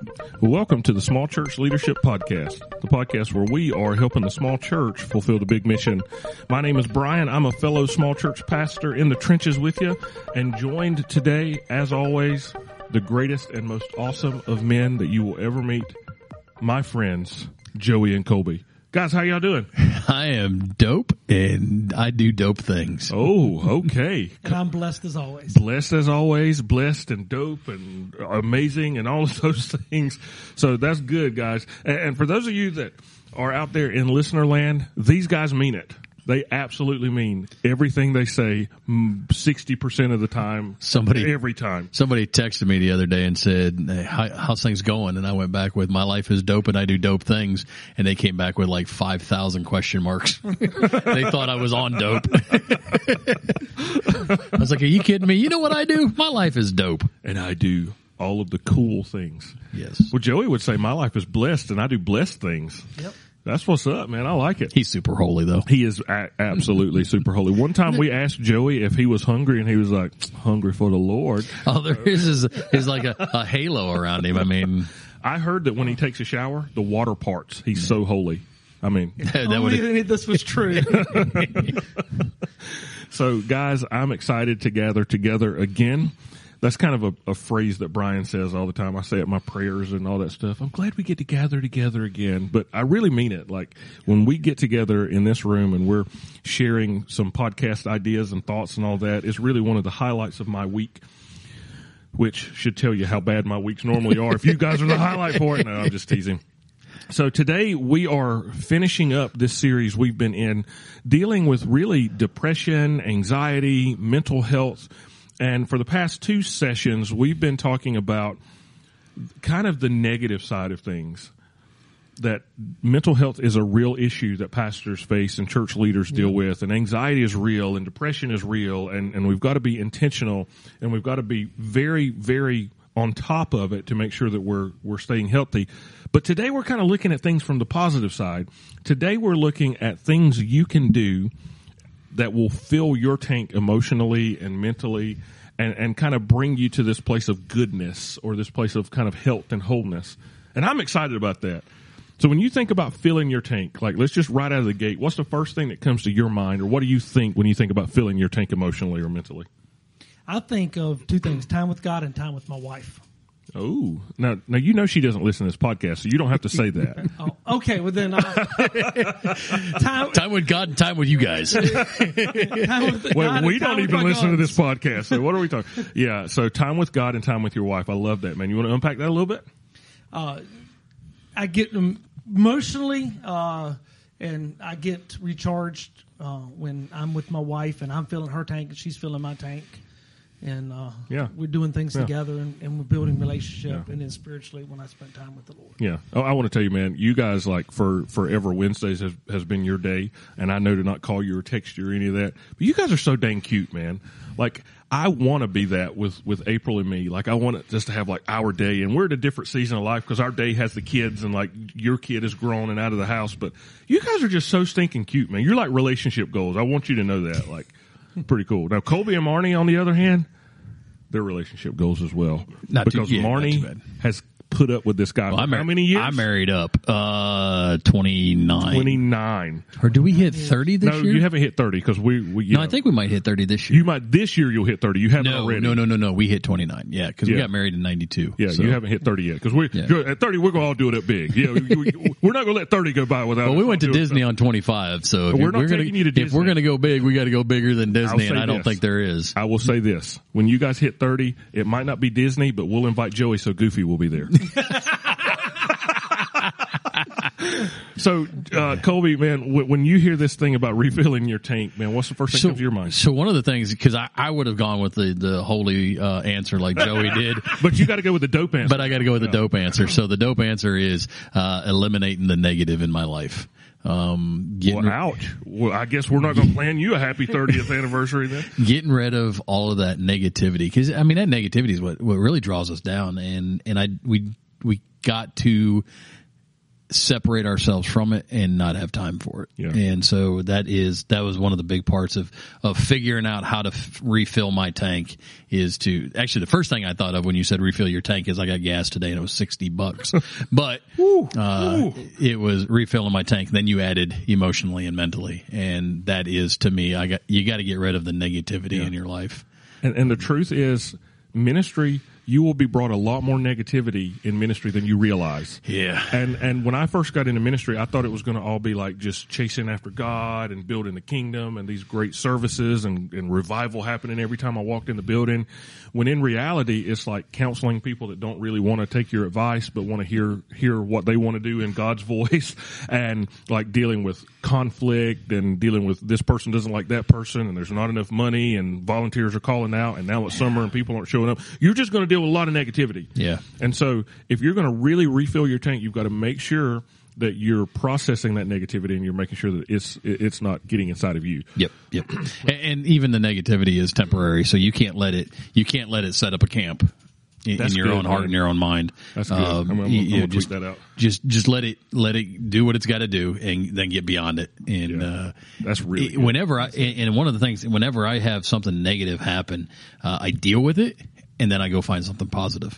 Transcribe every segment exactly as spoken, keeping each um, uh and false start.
Well, welcome to the Small Church Leadership Podcast, the podcast where we are helping the small church fulfill the big mission. My name is Brian. I'm a fellow small church pastor in the trenches with you, and joined today, as always, the greatest and most awesome of men that you will ever meet, my friends, Joey and Colby. Guys, how y'all doing? I am dope, and I do dope things. Oh, okay. And I'm blessed as always. Blessed as always, blessed and dope and amazing and all of those things. So that's good, guys. And for those of you that are out there in listener land, these guys mean it. They absolutely mean everything they say sixty percent of the time, Somebody, every time. Somebody texted me the other day and said, hey, how, how's things going? And I went back with, my life is dope and I do dope things. And they came back with like five thousand question marks. They thought I was on dope. I was like, are you kidding me? You know what I do? My life is dope. And I do all of the cool things. Yes. Well, Joey would say my life is blessed and I do blessed things. Yep. That's what's up, man. I like it. He's super holy, though. He is a- absolutely super holy. One time we asked Joey if he was hungry, and he was like, hungry for the Lord. All there is is, is like a, a halo around him. I mean, I heard that when he takes a shower, the water parts. He's so holy. I mean, that Only would if this was true. So, guys, I'm excited to gather together again. That's kind of a, a phrase that Brian says all the time. I say it in my prayers and all that stuff. I'm glad we get to gather together again, but I really mean it. Like when we get together in this room and we're sharing some podcast ideas and thoughts and all that, it's really one of the highlights of my week, which should tell you how bad my weeks normally are. If you guys are the highlight for it, no, I'm just teasing. So today we are finishing up this series we've been in, dealing with really depression, anxiety, mental health. And for the past two sessions, we've been talking about kind of the negative side of things, that mental health is a real issue that pastors face and church leaders deal yeah. with, and anxiety is real and depression is real, and, and we've got to be intentional, and we've got to be very, very on top of it to make sure that we're we're staying healthy. But today we're kind of looking at things from the positive side. Today we're looking at things you can do that will fill your tank emotionally and mentally and, and kind of bring you to this place of goodness or this place of kind of health and wholeness. And I'm excited about that. So when you think about filling your tank, like let's just right out of the gate, what's the first thing that comes to your mind, or what do you think when you think about filling your tank emotionally or mentally? I think of two things, time with God and time with my wife. Oh, now, now you know she doesn't listen to this podcast, so you don't have to say that. Oh, okay, well then, I, time, time with God and time with you guys. time with well, God we and don't time even with listen to guns. this podcast, so what are we talking? Yeah, so time with God and time with your wife. I love that, man. You want to unpack that a little bit? Uh, I get emotionally, uh, and I get recharged uh, when I'm with my wife and I'm filling her tank and she's filling my tank. And uh, yeah. we're doing things yeah. together, and, and we're building relationship, yeah. and then spiritually when I spend time with the Lord. Yeah. Oh, I want to tell you, man, you guys, like, for forever, Wednesdays has, has been your day, and I know to not call you or text you or any of that, but you guys are so dang cute, man. Like, I want to be that with, with April and me. Like, I want it just to have, like, our day, and we're at a different season of life because our day has the kids, and, like, your kid is grown and out of the house, but you guys are just so stinking cute, man. You're like relationship goals. I want you to know that. Like, pretty cool. Now, Colby and Marnie, on the other hand, their relationship goals as well. Not because too, yeah, Marnie not too bad. has put up with this guy well, for I mar- how many years? I married up uh, twenty-nine. twenty-nine. Or do we hit thirty this no, year? you haven't hit thirty because we. we you no, know, I think we might hit thirty this year. you might this year. You'll hit thirty. You haven't no, already. No, no, no, no. We hit twenty-nine. Yeah, because Yeah. we got married in ninety-two. Yeah, so. you haven't hit thirty yet because we Yeah. at thirty we're gonna all do it up big. Yeah, we, we, we're not gonna let thirty go by without. Well, we went to doing Disney stuff. on twenty-five, so if But we're not we're gonna taking you to if we're Disney. gonna go big, we got to go bigger than Disney, say and I don't this. think there is. I will say this: when you guys hit thirty, it might not be Disney, but we'll invite Joey so Goofy will be there. So, uh, Colby, man, w- when you hear this thing about refilling your tank, man, what's the first thing So, that comes to your mind? so one of the things, because I, I would have gone with the the holy uh, answer like Joey did, But you got to go with the dope answer. but I got to go with the dope answer. So the dope answer is uh, eliminating the negative in my life. Um, getting, Well, ouch. Well, I guess we're not going to plan you a happy thirtieth anniversary then. getting rid of all of that negativity, because I mean that negativity is what what really draws us down, and and I we we got to separate ourselves from it and not have time for it. Yeah. And so that is, that was one of the big parts of, of figuring out how to f- refill my tank is to, actually the first thing I thought of when you said refill your tank is I got gas today and it was sixty bucks, but, uh, it was refilling my tank. Then you added emotionally and mentally. And that is to me, I got, you got to get rid of the negativity Yeah. in your life. And, and the truth is, ministry, you will be brought a lot more negativity in ministry than you realize. Yeah. And and when I first got into ministry, I thought it was going to all be like just chasing after God and building the kingdom and these great services and, and revival happening every time I walked in the building. When in reality, it's like counseling people that don't really want to take your advice, but want to hear hear what they want to do in God's voice, and like dealing with conflict and dealing with this person doesn't like that person, and there's not enough money, and volunteers are calling out, and now it's summer and people aren't showing up. You're just going to deal with a lot of negativity. Yeah. And so if you're going to really refill your tank, you've got to make sure that you're processing that negativity and you're making sure that it's it's not getting inside of you. Yep, yep. And, and even the negativity is temporary, so you can't let it you can't let it set up a camp in, in your good, own heart man. and your own mind. That's good. Um, I'm, I'm, you- I'm you going know, to just, tweet that out. just just let it let it do what it's got to do, and then get beyond it. And Yeah. uh, That's really it- good. whenever I and and one of the things, whenever I have something negative happen, uh, I deal with it, and then I go find something positive.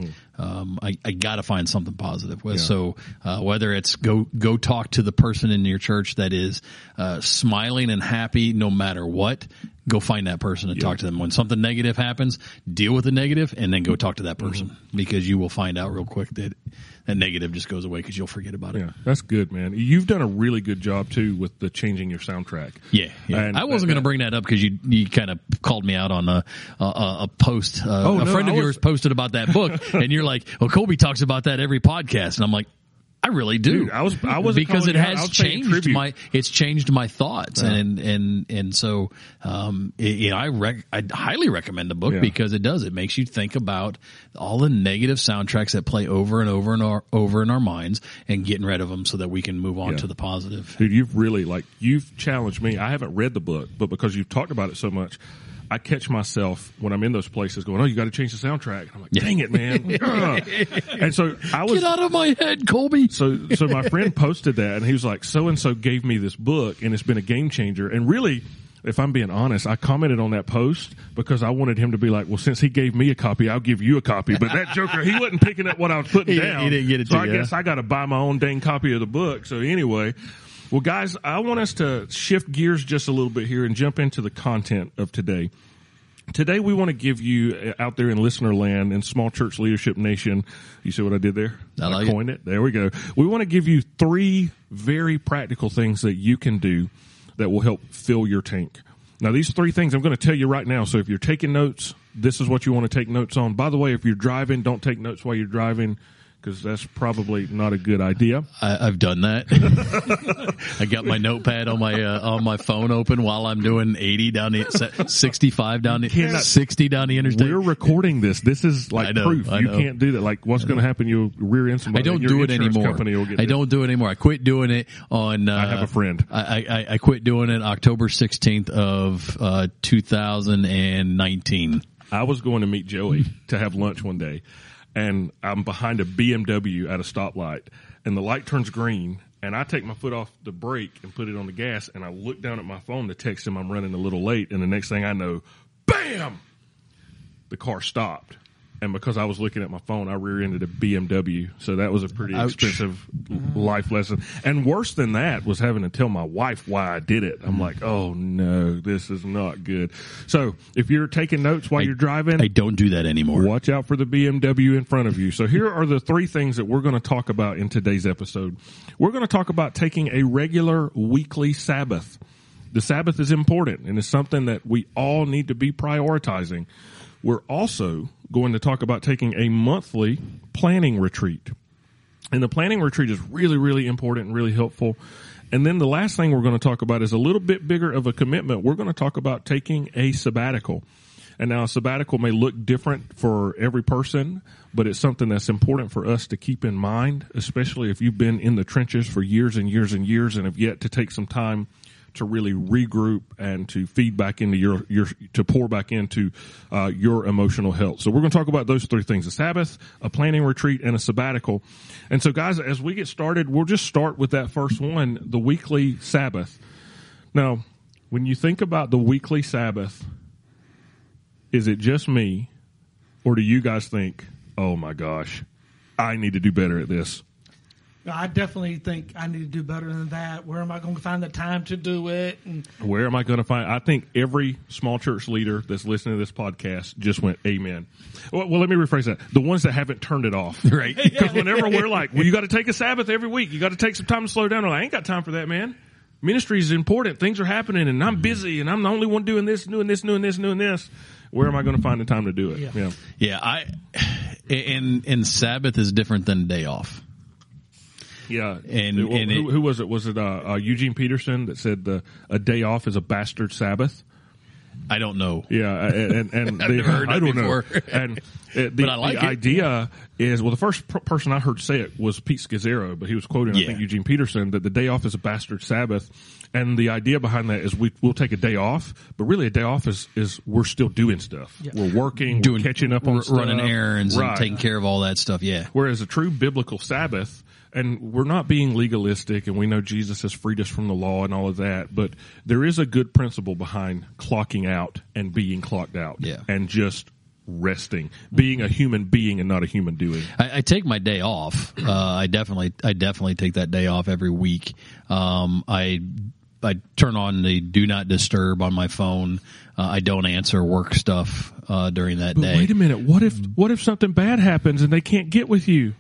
Um, I, I gotta find something positive. Yeah. So, uh, whether it's go, go talk to the person in your church that is, uh, smiling and happy no matter what, go find that person and Yeah. talk to them. When something negative happens, deal with the negative and then go talk to that person Mm-hmm. because you will find out real quick that that negative just goes away because you'll forget about it. Yeah, that's good, man. You've done a really good job too with the changing your soundtrack. Yeah, yeah. And I wasn't that- going to bring that up because you you kind of called me out on a a, a post. Uh, Oh, a no, friend I of was- yours posted about that book, and you're like, "Well, Colby talks about that every podcast," and I'm like, "I really do." Dude, I was- I wasn't because calling it you out. I has was paying changed tribute. my it's changed my thoughts, and and and so um, it, you know, I rec- I highly recommend the book Yeah. because it does it makes you think about all the negative soundtracks that play over and over and our, over in our minds, and getting rid of them so that we can move on Yeah. to the positive. Dude, you've really like you've challenged me. I haven't read the book, but because you've talked about it so much, I catch myself when I'm in those places going, "Oh, you got to change the soundtrack." And I'm like, "Dang it, man!" Ugh. And so I was Get out of my head, Colby. So, so my friend posted that, and he was like, "So and so gave me this book, and it's been a game changer." And really, if I'm being honest, I commented on that post because I wanted him to be like, "Well, since he gave me a copy, I'll give you a copy." But that joker, he wasn't picking up what I was putting He- down. he didn't get it So to I you, guess huh? I got to buy my own dang copy of the book. So anyway, well, guys, I want us to shift gears just a little bit here and jump into the content of today. Today we want to give you uh, out there in listener land and small church leadership nation. You see what I did there? I like it. coined it. There we go. We want to give you three very practical things that you can do that will help fill your tank. Now these three things I'm going to tell you right now. So if you're taking notes, this is what you want to take notes on. By the way, if you're driving, don't take notes while you're driving, because that's probably not a good idea. I, I've done that. I got my notepad on my uh, on my phone open while I'm doing eighty down the sixty-five down the cannot- sixty down the interstate. We're recording this. This is like I know, proof. I You know. can't do that. Like, what's going to happen? You'll rear end I somebody. don't and your do it insurance anymore. company will get I this. don't do it anymore. I quit doing it on. Uh, I have a friend. I, I, I quit doing it October sixteenth of uh, two thousand nineteen. I was going to meet Joey to have lunch one day, and I'm behind a B M W at a stoplight, and the light turns green, and I take my foot off the brake and put it on the gas, and I look down at my phone to text him I'm running a little late, and the next thing I know, bam! The car stopped. And because I was looking at my phone, I rear-ended a B M W. So that was a pretty Ouch. expensive life lesson. And worse than that was having to tell my wife why I did it. I'm like, oh no, this is not good. So if you're taking notes while you're driving, I don't do that anymore. watch out for the B M W in front of you. So here are the three things that we're going to talk about in today's episode. We're going to talk about taking a regular weekly Sabbath. The Sabbath is important, and it's something that we all need to be prioritizing. We're also going to talk about taking a monthly planning retreat. And the planning retreat is really, really important and really helpful. And then the last thing we're going to talk about is a little bit bigger of a commitment. We're going to talk about taking a sabbatical. And now a sabbatical may look different for every person, but it's something that's important for us to keep in mind, especially if you've been in the trenches for years and years and years and have yet to take some time to really regroup and to feed back into your, your to pour back into uh, your emotional health. So we're going to talk about those three things: a Sabbath, a planning retreat, and a sabbatical. And so, guys, as we get started, we'll just start with that first one, the weekly Sabbath. Now, when you think about the weekly Sabbath, is it just me, or do you guys think, oh my gosh, I need to do better at this? I definitely think I need to do better than that. Where am I going to find the time to do it? And Where am I going to find? I think every small church leader that's listening to this podcast just went, amen. Well, well let me rephrase that. The ones that haven't turned it off. Right. Because whenever we're like, well, you got to take a Sabbath every week. You got to take some time to slow down. I'm like, I ain't got time for that, man. Ministry is important. Things are happening, and I'm busy, and I'm the only one doing this, doing this, doing this, doing this. Where am I going to find the time to do it? Yeah. Yeah. Yeah. I, and, and Sabbath is different than day off. Yeah, And- who, and who, it- who was it? Was it uh, uh, Eugene Peterson that said the a day off is a bastard Sabbath? I don't know. Yeah, and and I've the, never heard I that don't know. before. And uh, the, But I like the it. idea is, well, the first per- person I heard say it was Pete Scazzaro, but he was quoting, Yeah. I think, Eugene Peterson, that the day off is a bastard Sabbath. And the idea behind that is we we'll take a day off, but really a day off is is we're still doing stuff. Yeah. We're working, Doing, we're catching up on r- stuff, running errands right. and taking care of all that stuff. Yeah. Whereas a true biblical Sabbath, and we're not being legalistic, and we know Jesus has freed us from the law and all of that, but there is a good principle behind clocking out and being clocked out. Yeah. And just resting, being a human being and not a human doing. I, I take my day off. Uh, I definitely, I definitely take that day off every week. Um, I, I turn on the do not disturb on my phone. Uh, I don't answer work stuff, uh, during that But day. wait a minute, what if what if something bad happens and they can't get with you?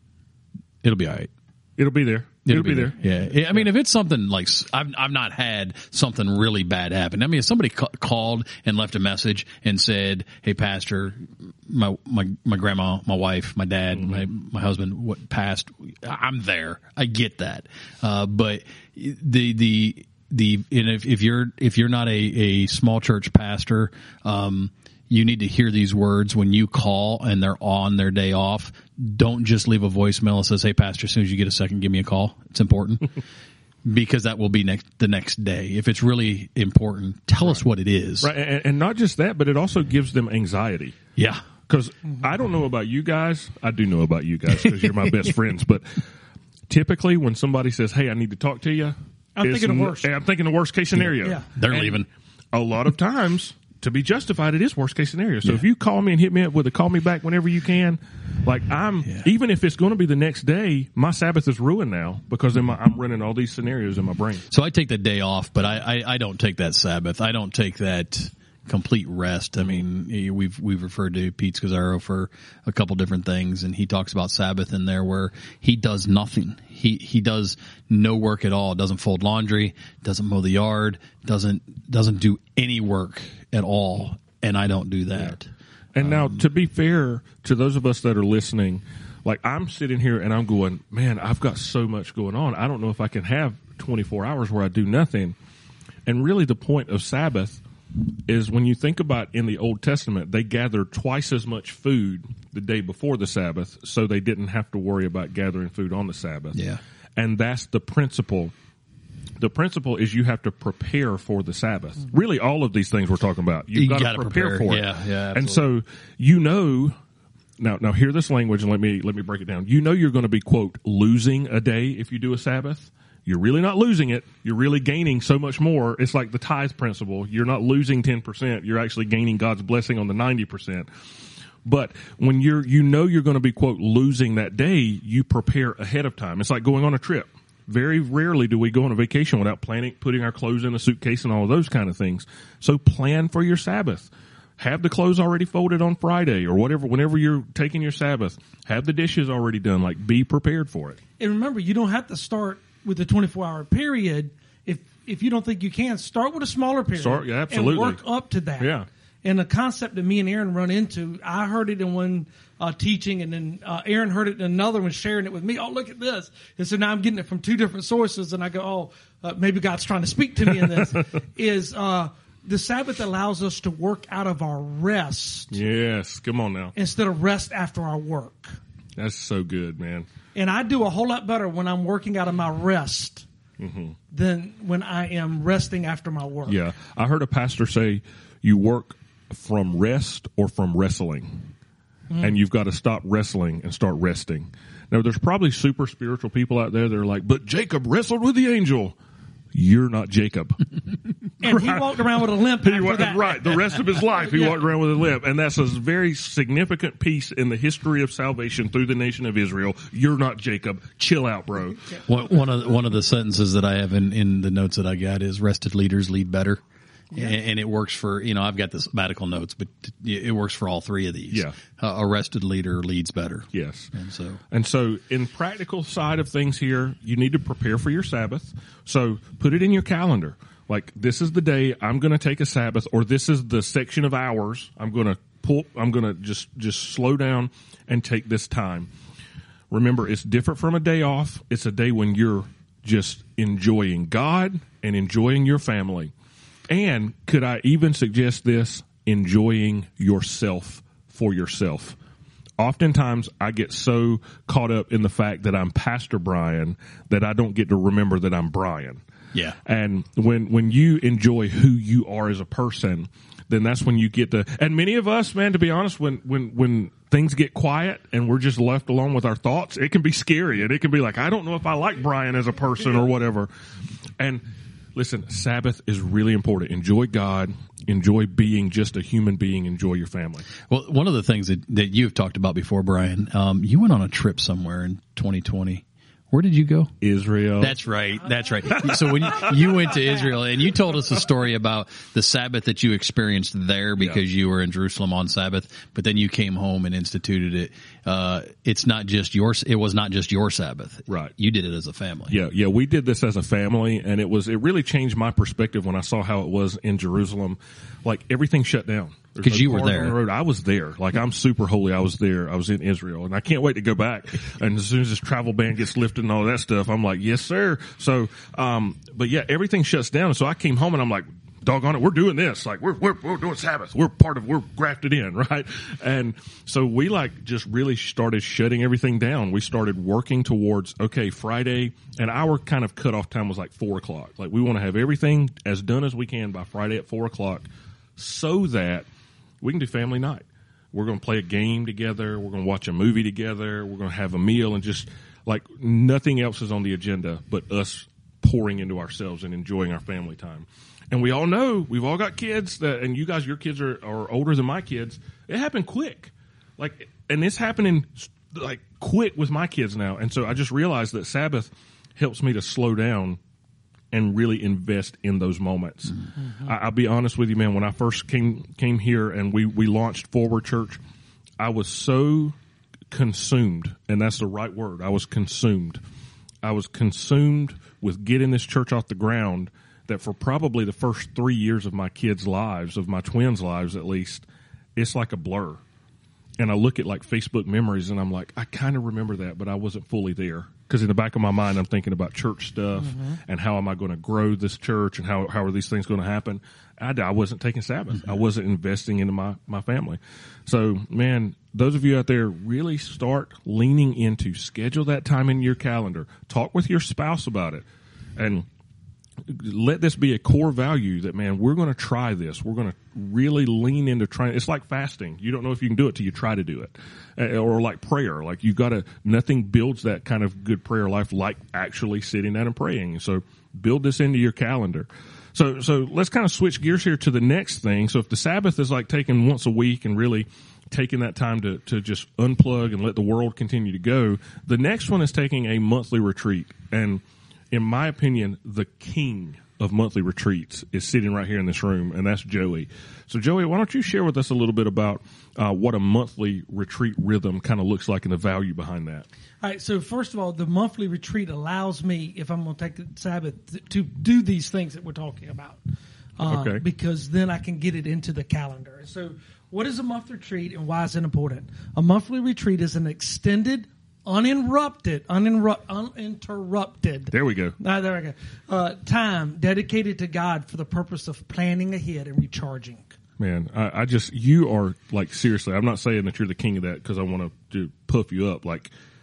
It'll be all right. It'll be there. It'll, be, there. Yeah. Yeah. I mean, if it's something like, s- I've, I've not had something really bad happen. I mean, if somebody ca- called and left a message and said, hey, pastor, my, my, my grandma, my wife, my dad, Mm-hmm. my, my husband, what passed, I'm there. I get that. Uh, but the, the, the, and if, if you're, if you're not a, a small church pastor, um, you need to hear these words when you call and they're on their day off. Don't just leave a voicemail that says, hey, pastor, as soon as you get a second, give me a call. It's important because that will be next, the next day. If it's really important, tell us what it is. Right, and, and not just that, but it also gives them anxiety. Yeah. Because I don't know about you guys. I do know about you guys because you're my best friends. But typically when somebody says, hey, I need to talk to you, I'm it's thinking the n- worst. I'm thinking the worst case scenario. Yeah. They're And leaving. A lot of times, to be justified, it is worst case scenario. So if you call me and hit me up with a call me back whenever you can, like I'm, Yeah. even if it's going to be the next day, my Sabbath is ruined now because in my, I'm running all these scenarios in my brain. So I take the day off, but I, I, I don't take that Sabbath. I don't take that complete rest. I mean, we've we've referred to Pete Scazzaro for a couple different things, and he talks about Sabbath in there where he does nothing. He he does no work at all. Doesn't fold laundry, doesn't mow the yard, doesn't doesn't do any work at all, and I don't do that. And now, to be fair to those of us that are listening, like I'm sitting here and I'm going, man, I've got so much going on. I don't know if I can have twenty-four hours where I do nothing. And really the point of Sabbath is when you think about in the Old Testament, they gathered twice as much food the day before the Sabbath, so they didn't have to worry about gathering food on the Sabbath. Yeah. And that's the principle. The principle is you have to prepare for the Sabbath. Really, all of these things we're talking about, you've You got to gotta prepare, prepare. for it. Yeah, yeah, And so you know, now now hear this language and let me let me break it down. You know you're going to be quote losing a day if you do a Sabbath. You're really not losing it. You're really gaining so much more. It's like the tithe principle. You're not losing ten percent. You're actually gaining God's blessing on the ninety percent. But when you're, you know you're going to be, quote, losing that day, you prepare ahead of time. It's like going on a trip. Very rarely do we go on a vacation without planning, putting our clothes in a suitcase and all of those kind of things. So plan for your Sabbath. Have the clothes already folded on Friday or whatever, whenever you're taking your Sabbath. Have the dishes already done. Like, be prepared for it. And remember, you don't have to start with a twenty-four hour period. If if you don't think you can, start with a smaller period. Start- yeah, absolutely. And work up to that. Yeah. And the concept that me and Aaron run into, I heard it in one uh, teaching, and then uh, Aaron heard it in another one, sharing it with me. Oh, look at this. And so now I'm getting it from two different sources, and I go, oh, uh, maybe God's trying to speak to me in this, is uh, the Sabbath allows us to work out of our rest Yes. Come on now. instead of rest after our work. That's so good, man. And I do a whole lot better when I'm working out of my rest mm-hmm. than when I am resting after my work. Yeah. I heard a pastor say you work from rest or from wrestling. Mm. And you've got to stop wrestling and start resting. Now, there's probably super spiritual people out there that are like, but Jacob wrestled with the angel. You're not Jacob. And right. he walked around with a limp after he, that. Right. The rest of his life, he yeah. walked around with a limp. And that's a very significant piece in the history of salvation through the nation of Israel. You're not Jacob. Chill out, bro. One, one of the, one of the sentences that I have in, in the notes that I got is rested leaders lead better. Yeah. And, and it works for, you know, I've got the sabbatical notes, but it works for all three of these. Yeah. Uh, a rested leader leads better. Yes. And so, and so in practical side of things here, you need to prepare for your Sabbath. So put it in your calendar. Like, this is the day I'm going to take a Sabbath, or this is the section of hours I'm going to pull, I'm going to just, just slow down and take this time. Remember, it's different from a day off. It's a day when you're just enjoying God and enjoying your family. And could I even suggest this? Enjoying yourself for yourself. Oftentimes, I get so caught up in the fact that I'm Pastor Brian that I don't get to remember that I'm Brian. Yeah. And when, when you enjoy who you are as a person, then that's when you get to, and many of us, man, to be honest, when, when, when things get quiet and we're just left alone with our thoughts, it can be scary, and it can be like, I don't know if I like Brian as a person or whatever. And listen, Sabbath is really important. Enjoy God. Enjoy being just a human being. Enjoy your family. Well, one of the things that, that you've talked about before, Brian, um, you went on a trip somewhere in twenty twenty. Where did you go? Israel. That's right. That's right. So when you, you went to Israel, and you told us a story about the Sabbath that you experienced there because yeah. you were in Jerusalem on Sabbath, but then you came home and instituted it. Uh, it's not just your, it was not just your Sabbath. Right. You did it as a family. Yeah. Yeah. We did this as a family, and it was, it really changed my perspective when I saw how it was in Jerusalem. Like, everything shut down. Because no you were there. On the road. I was there. Like, I'm super holy. I was there. I was in Israel, and I can't wait to go back. And as soon as this travel ban gets lifted and all that stuff, I'm like, yes, sir. So, um, but yeah, everything shuts down. So I came home and I'm like, doggone it, we're doing this. Like, we're, we're, we're doing Sabbath. We're part of, we're grafted in, right? And so we like just really started shutting everything down. We started working towards, okay, Friday, and our kind of cutoff time was like four o'clock. Like, we want to have everything as done as we can by Friday at four o'clock so that we can do family night. We're going to play a game together. We're going to watch a movie together. We're going to have a meal, and just like nothing else is on the agenda but us pouring into ourselves and enjoying our family time. And we all know, we've all got kids that, and you guys, your kids are, are older than my kids. It happened quick. Like, and it's happening like quick with my kids now. And so I just realized that Sabbath helps me to slow down and really invest in those moments. Mm-hmm. I, I'll be honest with you, man. When I first came came here and we, we launched Forward Church, I was so consumed, and that's the right word. I was consumed. I was consumed with getting this church off the ground that for probably the first three years of my kids' lives, of my twins' lives at least, it's like a blur. And I look at like Facebook memories and I'm like, I kind of remember that, but I wasn't fully there. Because in the back of my mind, I'm thinking about church stuff mm-hmm. and how am I going to grow this church and how how are these things going to happen. I, I wasn't taking Sabbath. Mm-hmm. I wasn't investing into my, my family. So, man, those of you out there, really start leaning into, schedule that time in your calendar. Talk with your spouse about it. And let this be a core value that, man, we're going to try this. We're going to really lean into trying. It's like fasting. You don't know if you can do it till you try to do it. Uh, or like prayer. Like, you got to, nothing builds that kind of good prayer life like actually sitting down and praying. So build this into your calendar. So, so let's kind of switch gears here to the next thing. So if the Sabbath is like taking once a week and really taking that time to, to just unplug and let the world continue to go, the next one is taking a monthly retreat. And in my opinion, the king of monthly retreats is sitting right here in this room, and that's Joey. So, Joey, why don't you share with us a little bit about uh, what a monthly retreat rhythm kind of looks like and the value behind that? All right. So, first of all, the monthly retreat allows me, if I'm going to take the Sabbath, to do these things that we're talking about. Uh, okay. Because then I can get it into the calendar. So, what is a monthly retreat and why is it important? A monthly retreat is an extended, uninterrupted, uninterrupt, uninterrupted. There we go. Uh, there we go. Uh, time dedicated to God for the purpose of planning ahead and recharging. Man, I, I just, you are like, seriously, I'm not saying that you're the king of that because I want to puff you up. Like,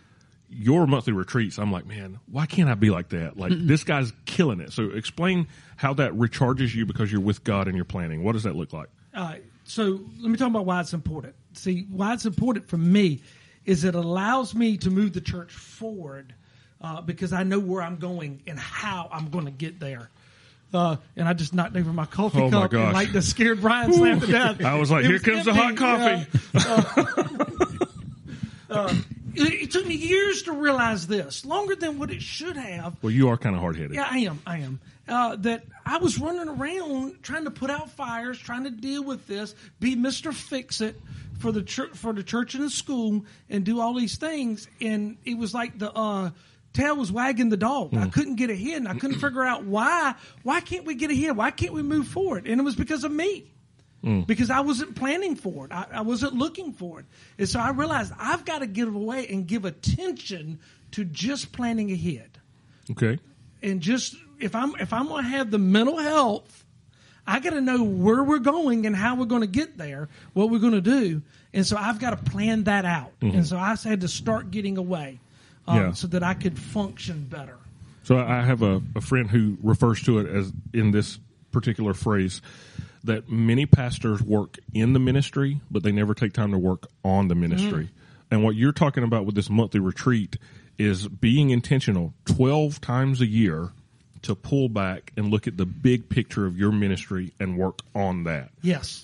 your monthly retreats, I'm like, man, why can't I be like that? Like this guy's killing it. So explain how that recharges you because you're with God and you're planning. What does that look like? Uh, so let me talk about why it's important. See, why it's important for me is it allows me to move the church forward uh, because I know where I'm going and how I'm going to get there. Uh, and I just knocked over my coffee Oh, my cup gosh. and like the scared Brian slammed to death. I was like, It here comes the hot empty. coffee. Uh, uh, it, it took me years to realize this, longer than what it should have. Well, you are kind of hard-headed. Yeah, I am. I am. Uh, that I was running around trying to put out fires, trying to deal with this, be Mister Fix-It for the church, for the church and the school, and do all these things. And it was like the uh, tail was wagging the dog. Mm. I couldn't get ahead, and I couldn't figure out why. Why can't we get ahead? Why can't we move forward? And it was because of me. Mm. Because I wasn't planning for it. I, I wasn't looking for it. And so I realized I've got to give away and give attention to just planning ahead. Okay. And just if I'm if I'm going to have the mental health, I got to know where we're going and how we're going to get there, what we're going to do, and so I've got to plan that out. Mm-hmm. And so I had to start getting away, um, yeah. so that I could function better. So I have a, a friend who refers to it as in this particular phrase that many pastors work in the ministry, but they never take time to work on the ministry. Mm-hmm. And what you're talking about with this monthly retreat is being intentional twelve times a year to pull back and look at the big picture of your ministry and work on that. Yes.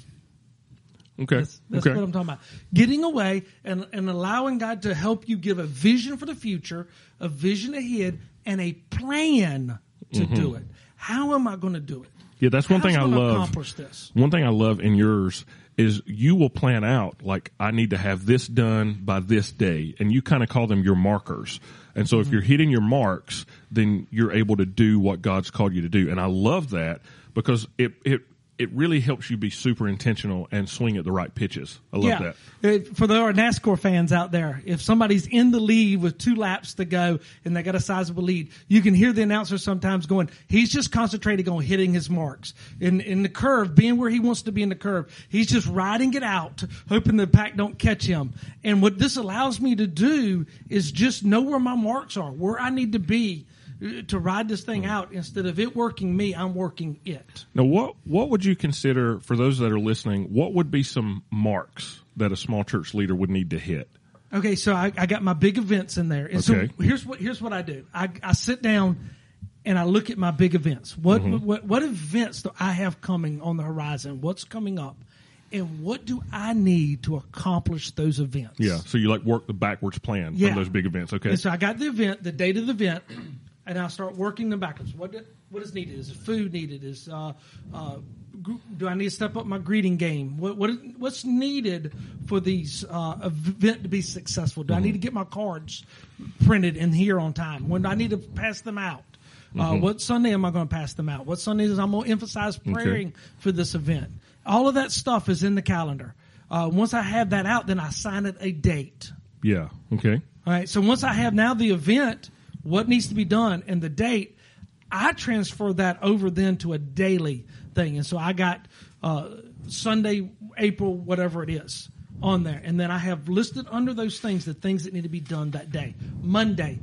Okay. That's, that's okay. what I'm talking about. Getting away and, and allowing God to help you give a vision for the future, a vision ahead, and a plan to mm-hmm. do it. How am I going to do it? Yeah, that's one How's thing I gonna love. Accomplish this? One thing I love in yours is you will plan out, like, I need to have this done by this day. And you kind of call them your markers. And so mm-hmm. if you're hitting your marks, then you're able to do what God's called you to do. And I love that because it, it, it really helps you be super intentional and swing at the right pitches. I love yeah. that. For the NASCAR fans out there, if somebody's in the lead with two laps to go and they got a sizable lead, you can hear the announcer sometimes going, he's just concentrating on hitting his marks. In in the curve, being where he wants to be in the curve, he's just riding it out, hoping the pack don't catch him. And what this allows me to do is just know where my marks are, where I need to be to ride this thing out. Instead of it working me, I'm working it. Now, what what would you consider, for those that are listening, what would be some marks that a small church leader would need to hit? Okay, so I, I got my big events in there. And okay. So here's what here's what I do. I, I sit down and I look at my big events. What, mm-hmm. what what events do I have coming on the horizon? What's coming up? And what do I need to accomplish those events? Yeah, so you like work the backwards plan yeah. from those big events. Okay. And so I got the event, the date of the event, and I start working them backwards. What did, what is needed? Is food needed? Is uh, uh, do I need to step up my greeting game? What, what what's needed for these uh, event to be successful? Do mm-hmm. I need to get my cards printed in here on time? When do I need to pass them out? Uh, mm-hmm. What Sunday am I going to pass them out? What Sundays I'm going to emphasize praying okay. for this event? All of that stuff is in the calendar. Uh, once I have that out, then I sign it a date. Yeah. Okay. All right. So once I have now the event, what needs to be done, and the date, I transfer that over then to a daily thing. And so I got uh, Sunday, April, whatever it is on there. And then I have listed under those things the things that need to be done that day. Monday,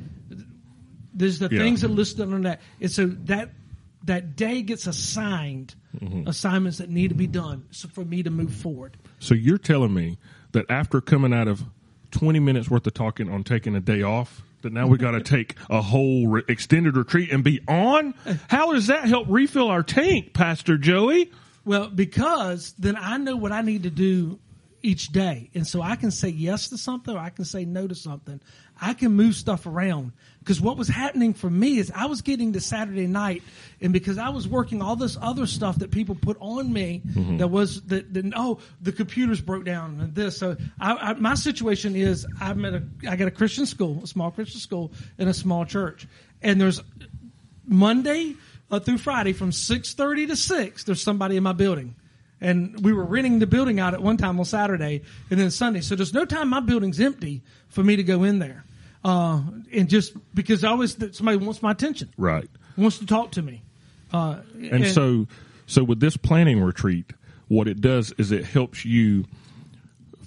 there's the yeah. things that are listed under that. And so that that day gets assigned mm-hmm. assignments that need to be done so for me to move forward. So you're telling me that after coming out of twenty minutes worth of talking on taking a day off, that now we got to take a whole re- extended retreat and be on? How does that help refill our tank, Pastor Joey? Well, because then I know what I need to do each day. And so I can say yes to something or I can say no to something. I can move stuff around. Because what was happening for me is I was getting to Saturday night, and because I was working all this other stuff that people put on me, mm-hmm. that was that, that oh the computers broke down and this. So I, I, my situation is I'm at a I got a Christian school, a small Christian school in a small church, and there's Monday uh, through Friday from six thirty to six. There's somebody in my building. And we were renting the building out at one time on Saturday and then Sunday. So there's no time my building's empty for me to go in there. Uh, and just because I always, somebody wants my attention. Right. Wants to talk to me. Uh, and, and so, so with this planning retreat, what it does is it helps you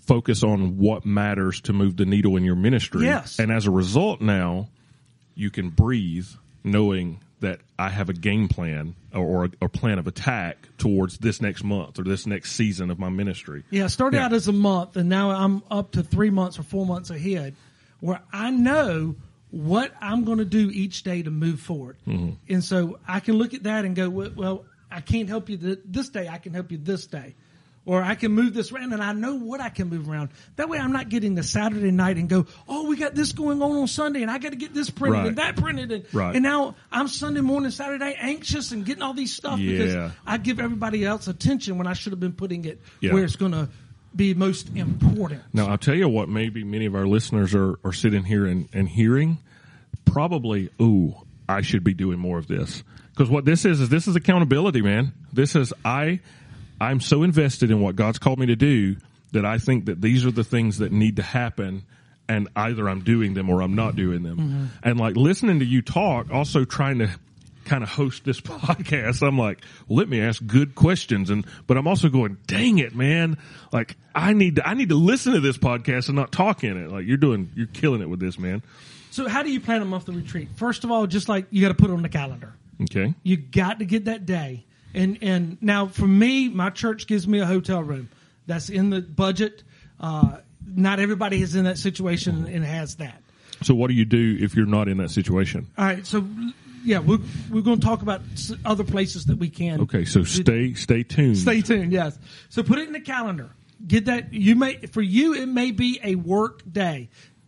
focus on what matters to move the needle in your ministry. Yes. And as a result, now you can breathe knowing that I have a game plan or, or a, a plan of attack towards this next month or this next season of my ministry. Yeah, I started Yeah. out as a month, and now I'm up to three months or four months ahead, where I know what I'm going to do each day to move forward. Mm-hmm. And so I can look at that and go, well, well I can't help you th- this day. I can help you this day. Or I can move this around, and I know what I can move around. That way I'm not getting the Saturday night and go, oh, we got this going on on Sunday, and I got to get this printed Right. and that printed. And, Right. and now I'm Sunday morning, Saturday, anxious and getting all these stuff Yeah. because I give everybody else attention when I should have been putting it Yeah. where it's going to be most important. Now, I'll tell you what maybe many of our listeners are, are sitting here and, and hearing. Probably, ooh, I should be doing more of this. Because what this is, is this is accountability, man. This is, I, I'm so invested in what God's called me to do that I think that these are the things that need to happen, and either I'm doing them or I'm not doing them. Mm-hmm. And like listening to you talk, also trying to kind of host this podcast, I'm like, well, let me ask good questions. And, but I'm also going, dang it, man. Like I need to, I need to listen to this podcast and not talk in it. Like you're doing, you're killing it with this, man. So how do you plan a monthly retreat? First of all, just like you got to put it on the calendar. Okay. You got to get that day. And and now for me, my church gives me a hotel room. That's in the budget. Uh, not everybody is in that situation and has that. So what do you do if you're not in that situation? All right. So yeah, we're, we're going to talk about other places that we can. Okay. So stay, stay tuned. Stay tuned. Yes. So put it in the calendar. Get that. You may, for you, it may be a work day,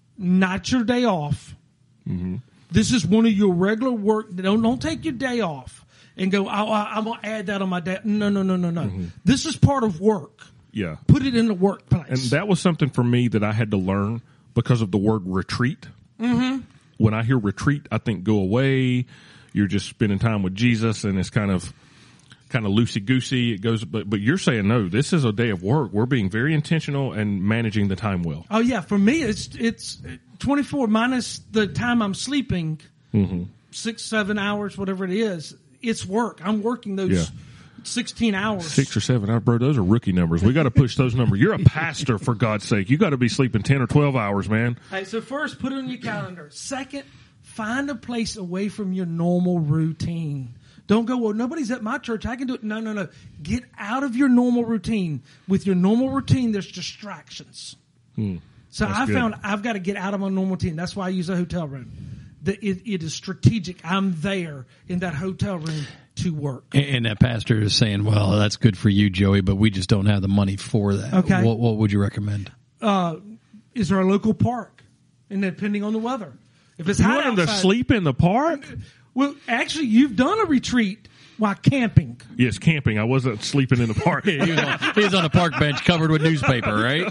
not your day off. Mm-hmm. This is one of your regular work. Don't, don't take your day off and go, I, I, I'm going to add that on my day. No, no, no, no, no. Mm-hmm. This is part of work. Yeah. Put it in the workplace. And that was something for me that I had to learn because of the word retreat. Mm-hmm. When I hear retreat, I think go away. You're just spending time with Jesus, and it's kind of kind of loosey-goosey. It goes, but but you're saying no. This is a day of work. We're being very intentional and managing the time well. Oh yeah, for me it's it's twenty-four minus the time I'm sleeping, mm-hmm. six seven hours, whatever it is. It's work. I'm working those. Yeah. sixteen hours. Six or seven hours, bro. Those are rookie numbers. We got to push those numbers. You're a pastor, for God's sake. You got to be sleeping ten or twelve hours, man. All right, so first, put it on your calendar. Second, find a place away from your normal routine. Don't go, well, nobody's at my church. I can do it. No, no, no. Get out of your normal routine. With your normal routine, there's distractions. Hmm. So That's I good. found I've got to get out of my normal routine. That's why I use a hotel room. The, it, it is strategic. I'm there in that hotel room to work. And, and that pastor is saying, well, that's good for you, Joey, but we just don't have the money for that. Okay. What, what would you recommend? Uh, is there a local park? And depending on the weather. If it's You hot want them outside, to sleep in the park? Well, actually, you've done a retreat while camping. Yes, camping. I wasn't sleeping in the park. he, was on, he was on a park bench covered with newspaper, right?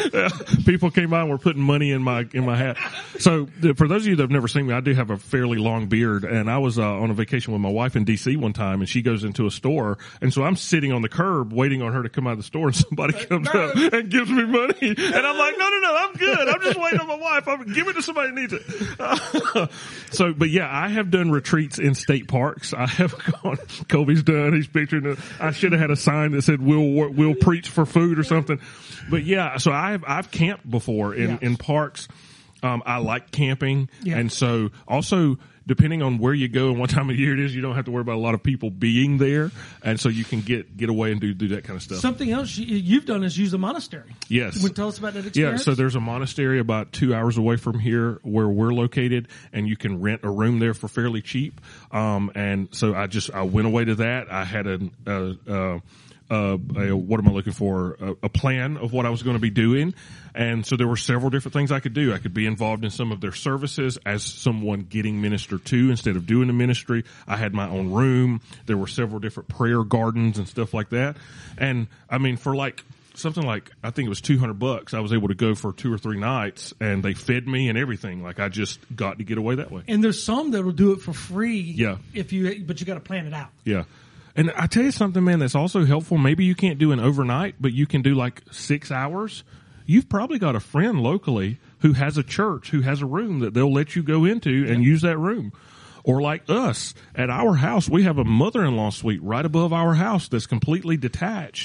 People came by and were putting money in my in my hat. So for those of you that have never seen me, I do have a fairly long beard, and I was uh, on a vacation with my wife in D C one time, and she goes into a store, and so I'm sitting on the curb waiting on her to come out of the store, and somebody comes no. up and gives me money, and I'm like, no, no, no, I'm good. I'm just waiting on my wife. I'm give it to somebody who needs it. So, but yeah, I have done retreats in state parks. I have gone. Kobe's done. He's picturing it. I should have had a sign that said "We'll we'll preach for food" or something. But yeah, so I've I've camped before in Yeah. in parks. Um, I like camping, Yeah. and so also depending on where you go and what time of year it is, you don't have to worry about a lot of people being there, and so you can get get away and do do that kind of stuff. Something else you, you've done is use a monastery. Yes. You want to tell us about that Yeah, experience? so there's a monastery about two hours away from here where we're located, and you can rent a room there for fairly cheap. Um, and so I just, I went away to that. I had a, a, a, a, a what am I looking for? A, a plan of what I was going to be doing. And so there were several different things I could do. I could be involved in some of their services as someone getting ministered to instead of doing the ministry. I had my own room. There were several different prayer gardens and stuff like that. And I mean, for like, something like, I think it was two hundred bucks. I was able to go for two or three nights, and they fed me and everything. Like I just got to get away that way. And there's some that will do it for free. Yeah. If you, but you got to plan it out. Yeah. And I tell you something, man, that's also helpful. Maybe you can't do an overnight, but you can do like six hours. You've probably got a friend locally who has a church, who has a room that they'll let you go into and use that room. Or like us, at our house, we have a mother-in-law suite right above our house that's completely detached.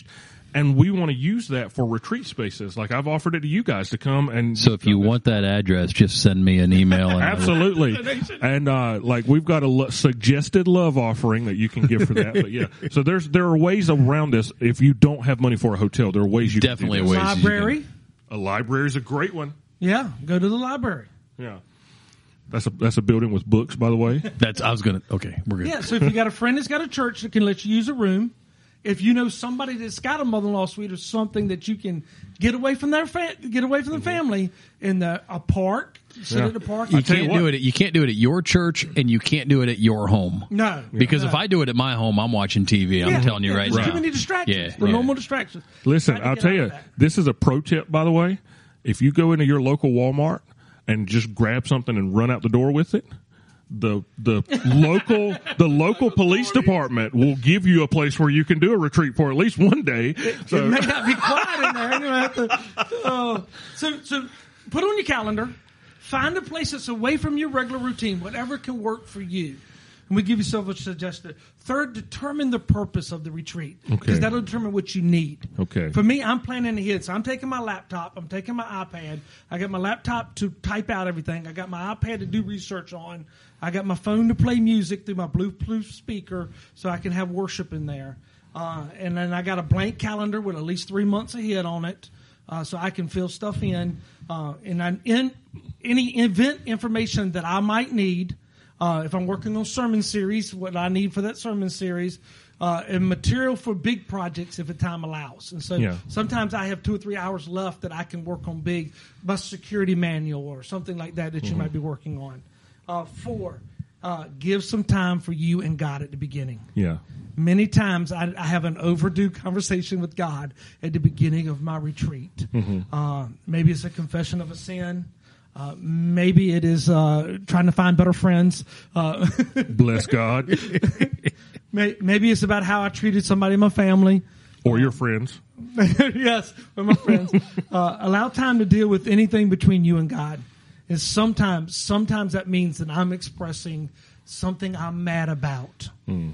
and we want to use that for retreat spaces. Like I've offered it to you guys to come and. So if you want that address, just send me an email. And Absolutely. And, uh, like we've got a lo- suggested love offering that you can give for that. But yeah, so there's, there are ways around this. If you don't have money for a hotel, there are ways you Definitely can do this. ways. Library. A library is a great one. Yeah, go to the library. Yeah. That's a, that's a building with books, by the way. That's, I was going to, okay, we're good. Yeah, so if you got a friend that's got a church that can let you use a room, if you know somebody that's got a mother-in-law suite or something that you can get away from their fa- get away from the family in the, a park, sit Yeah. at the park. You tell you can't what. do it. At, you can't do it at your church, and you can't do it at your home. No, Because no. if I do it at my home, I'm watching T V. I'm Yeah, telling you yeah, right there's now. too many distractions. Yeah, the yeah. normal distractions. Listen, Try to I'll get tell out you, of that. this is a pro tip, by the way. If you go into your local Walmart and just grab something and run out the door with it, the the local the local police department will give you a place where you can do a retreat for at least one day. It So may not be quiet in there. You have to, uh, so, so put on your calendar. Find a place that's away from your regular routine, whatever can work for you. And we give you several suggestions. Third, determine the purpose of the retreat. Okay. Because that'll determine what you need. Okay. For me, I'm planning ahead. So I'm taking my laptop. I'm taking my iPad. I got my laptop to type out everything. I got my iPad to do research on. I got my phone to play music through my Bluetooth speaker so I can have worship in there. Uh, and then I got a blank calendar with at least three months ahead on it. Uh, so I can fill stuff in. Uh, and I'm in any event information that I might need. Uh, if I'm working on sermon series, what I need for that sermon series, uh, and material for big projects if the time allows. And so Yeah. sometimes I have two or three hours left that I can work on big bus security manual or something like that that you Mm-hmm. might be working on. Uh, four, uh, give some time for you and God at the beginning. yeah. Many times I, I have an overdue conversation with God at the beginning of my retreat. Mm-hmm. Uh, maybe it's a confession of a sin. Uh, maybe it is uh, trying to find better friends. Uh, Bless God. may, maybe it's about how I treated somebody in my family. Or your friends. Yes, with my friends. Uh, allow time to deal with anything between you and God. And sometimes, sometimes that means that I'm expressing something I'm mad about. Wait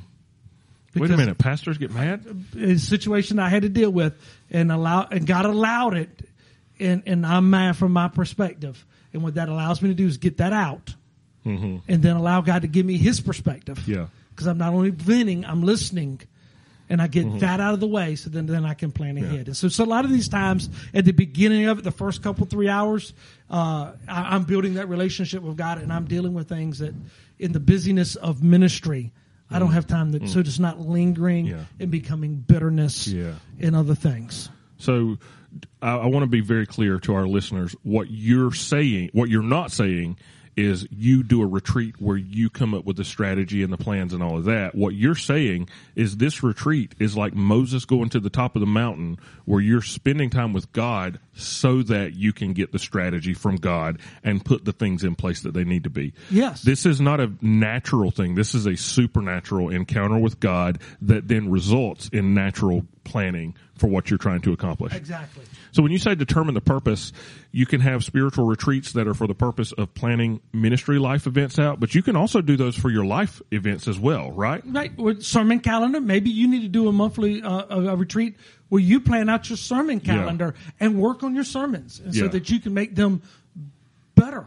a minute, pastors get mad? A situation I had to deal with, and allow and God allowed it, and and I'm mad from my perspective. And what that allows me to do is get that out, Mm-hmm. and then allow God to give me His perspective. Yeah. Because I'm not only venting, I'm listening, and I get that out of the way, so then then I can plan ahead. And so, so a lot of these times at the beginning of it, the first couple three hours, uh, I, I'm building that relationship with God, and I'm dealing with things that in the busyness of ministry. I don't have time to, so it's not lingering Yeah. and becoming bitterness Yeah. and other things. So I, I want to be very clear to our listeners. What you're saying, what you're not saying is you do a retreat where you come up with the strategy and the plans and all of that. What you're saying is this retreat is like Moses going to the top of the mountain where you're spending time with God so that you can get the strategy from God and put the things in place that they need to be. Yes. This is not a natural thing. This is a supernatural encounter with God that then results in natural planning for what you're trying to accomplish. Exactly. So when you say determine the purpose, you can have spiritual retreats that are for the purpose of planning ministry life events out, but you can also do those for your life events as well, right? Right. With sermon calendar, maybe you need to do a monthly uh, a, a retreat where you plan out your sermon calendar and work on your sermons, and so Yeah. that you can make them better.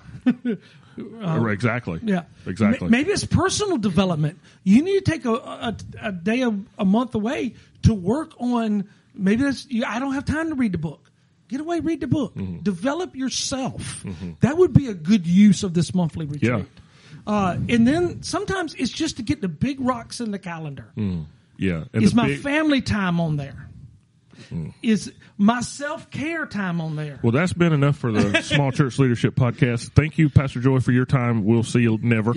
Right, exactly. Yeah, Exactly. M- maybe it's personal development. You need to take a, a, a day, a, a month away to work on. Maybe that's. you- I don't have time to read the book. Get away, read the book. Mm-hmm. Develop yourself. That would be a good use of this monthly retreat. Yeah. Uh, and then sometimes it's just to get the big rocks in the calendar. Yeah. And Is the my big- family time on there? Is my self care time on there? Well, that's been enough for the Small Church Leadership Podcast. Thank you, Pastor Joy, for your time. We'll see you never.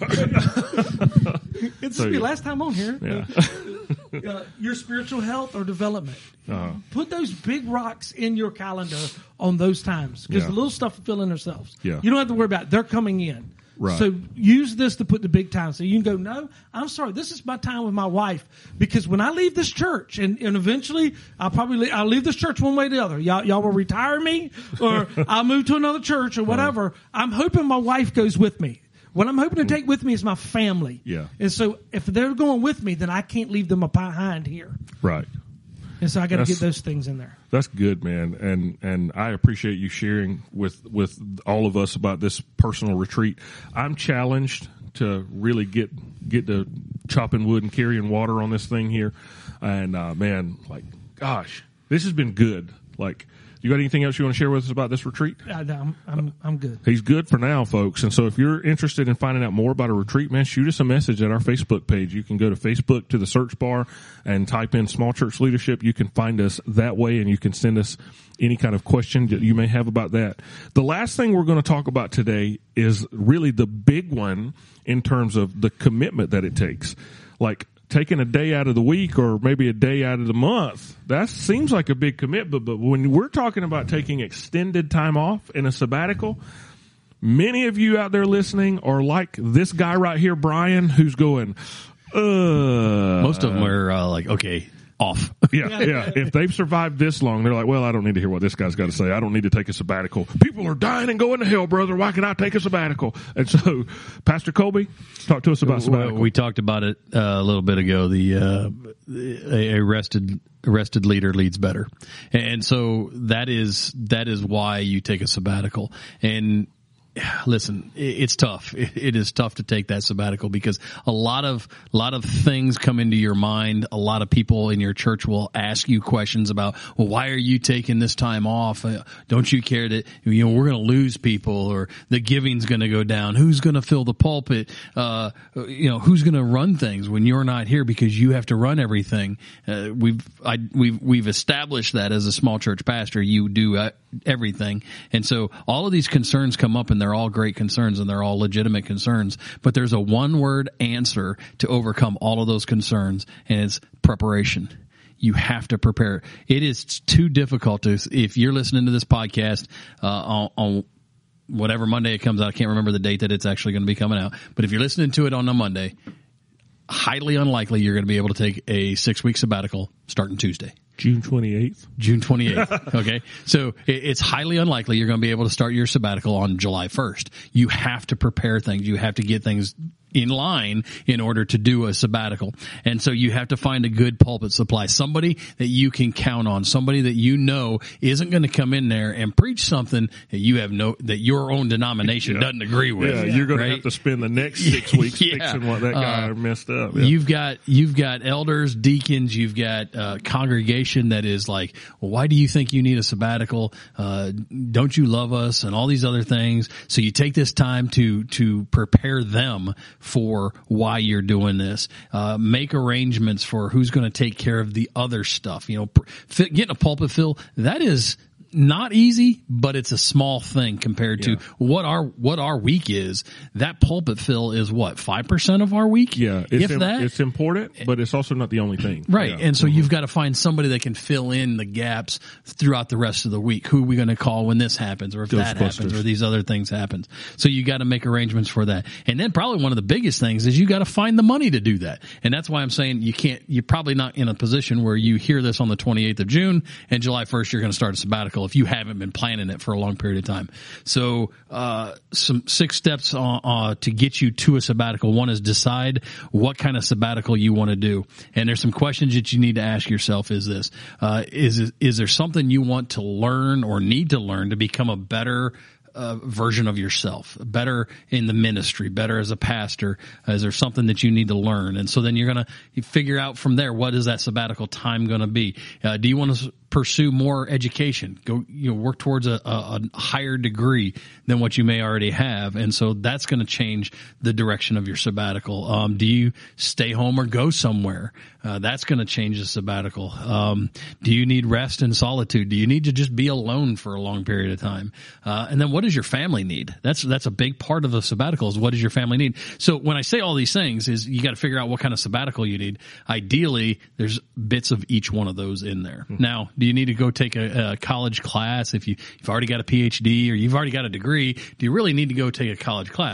It's so, your yeah. last time on here. Yeah. Uh, your spiritual health or development. Uh-huh. Put those big rocks in your calendar on those times because Yeah. the little stuff will fill in themselves. Yeah. You don't have to worry about it. They're coming in. Right. So use this to put the big time. So you can go, no, I'm sorry. This is my time with my wife because when I leave this church and, and eventually I'll probably leave, I'll leave this church one way or the other. Y'all, y'all will retire me or I'll move to another church or whatever. I'm hoping my wife goes with me. What I'm hoping to take with me is my family. Yeah. And so if they're going with me, then I can't leave them behind here. Right. And so I got to That's- get those things in there. That's good, man, and and I appreciate you sharing with with all of us about this personal retreat. I'm challenged to really get get to chopping wood and carrying water on this thing here, and uh, man, like, gosh, this has been good. Like, you got anything else you want to share with us about this retreat? I, I'm, I'm, I'm good. He's good for now, folks. And so if you're interested in finding out more about a retreat, man, shoot us a message at our Facebook page. You can go to Facebook to the search bar and type in Small Church Leadership. You can find us that way, and you can send us any kind of question that you may have about that. The last thing we're going to talk about today is really the big one in terms of the commitment that it takes. Like, taking a day out of the week or maybe a day out of the month, that seems like a big commitment. But when we're talking about taking extended time off in a sabbatical, many of you out there listening are like this guy right here, Brian, who's going, uh. Most of them are uh, like, okay, off. Yeah, yeah. If they've survived this long, they're like, well, I don't need to hear what this guy's got to say. I don't need to take a sabbatical. People are dying and going to hell, brother. Why can I take a sabbatical? And so, Pastor Colby, talk to us about sabbatical. We talked about it uh, a little bit ago. The uh, a, a rested arrested leader leads better, and so that is that is why you take a sabbatical. And listen, it's tough. It is tough to take that sabbatical because a lot of a lot of things come into your mind. A lot of people in your church will ask you questions about, well, why are you taking this time off? Don't you care that, you know, we're going to lose people, or the giving's going to go down? Who's going to fill the pulpit? Uh, you know, who's going to run things when you're not here because you have to run everything? Uh, we've I, we've we've established that as a small church pastor, you do uh, everything, and so all of these concerns come up, and they're all great concerns and they're all legitimate concerns, but there's a one word answer to overcome all of those concerns, and it's preparation. You have to prepare. It is too difficult to, if you're listening to this podcast uh, on, on whatever Monday it comes out, I can't remember the date that it's actually going to be coming out, but if you're listening to it on a Monday, highly unlikely you're going to be able to take a six week sabbatical starting Tuesday. June twenty-eighth. June twenty-eighth. Okay. So it's highly unlikely you're going to be able to start your sabbatical on July first. You have to prepare things. You have to get things in line in order to do a sabbatical. And so you have to find a good pulpit supply, somebody that you can count on, somebody that you know isn't going to come in there and preach something that you have no, that your own denomination yeah. doesn't agree with. Yeah, you're going right? to have to spend the next six weeks yeah. fixing what that guy uh, messed up. Yeah. You've got, you've got elders, deacons, you've got uh congregation that is like, well, why do you think you need a sabbatical? Uh, don't you love us? And all these other things. So you take this time to, to prepare them for why you're doing this. Uh, make arrangements for who's going to take care of the other stuff. You know, pr- getting a pulpit fill, that is not easy, but it's a small thing compared yeah. to what our what our week is. That pulpit fill is what, five percent of our week? Yeah, it's if im- that. it's important, but it's also not the only thing. Right. Yeah. And so mm-hmm. you've got to find somebody that can fill in the gaps throughout the rest of the week. Who are we going to call when this happens, or if that happens, or these other things happen? So you got to make arrangements for that. And then probably one of the biggest things is you got to find the money to do that. And that's why I'm saying you can't, you're probably not in a position where you hear this on the twenty-eighth of June and July first you're going to start a sabbatical if you haven't been planning it for a long period of time. So, uh, some six steps uh, uh, to get you to a sabbatical. One is decide what kind of sabbatical you want to do. And there's some questions that you need to ask yourself is this, uh, is, is there something you want to learn or need to learn to become a better Uh, version of yourself, better in the ministry, better as a pastor? Uh, is there something that you need to learn? And so then you're going to figure out from there, what is that sabbatical time going to be? Uh, do you want to pursue more education? Go, you know, work towards a, a, a higher degree than what you may already have. And so that's going to change the direction of your sabbatical. Um, do you stay home or go somewhere? Uh, that's going to change the sabbatical. Um, do you need rest and solitude? Do you need to just be alone for a long period of time? Uh, and then what does your family need? That's, that's a big part of the sabbatical is what does your family need? So when I say all these things is you got to figure out what kind of sabbatical you need. Ideally, there's bits of each one of those in there. Mm-hmm. Now, do you need to go take a, a college class? If you, you've already got a P H D or you've already got a degree, do you really need to go take a college class?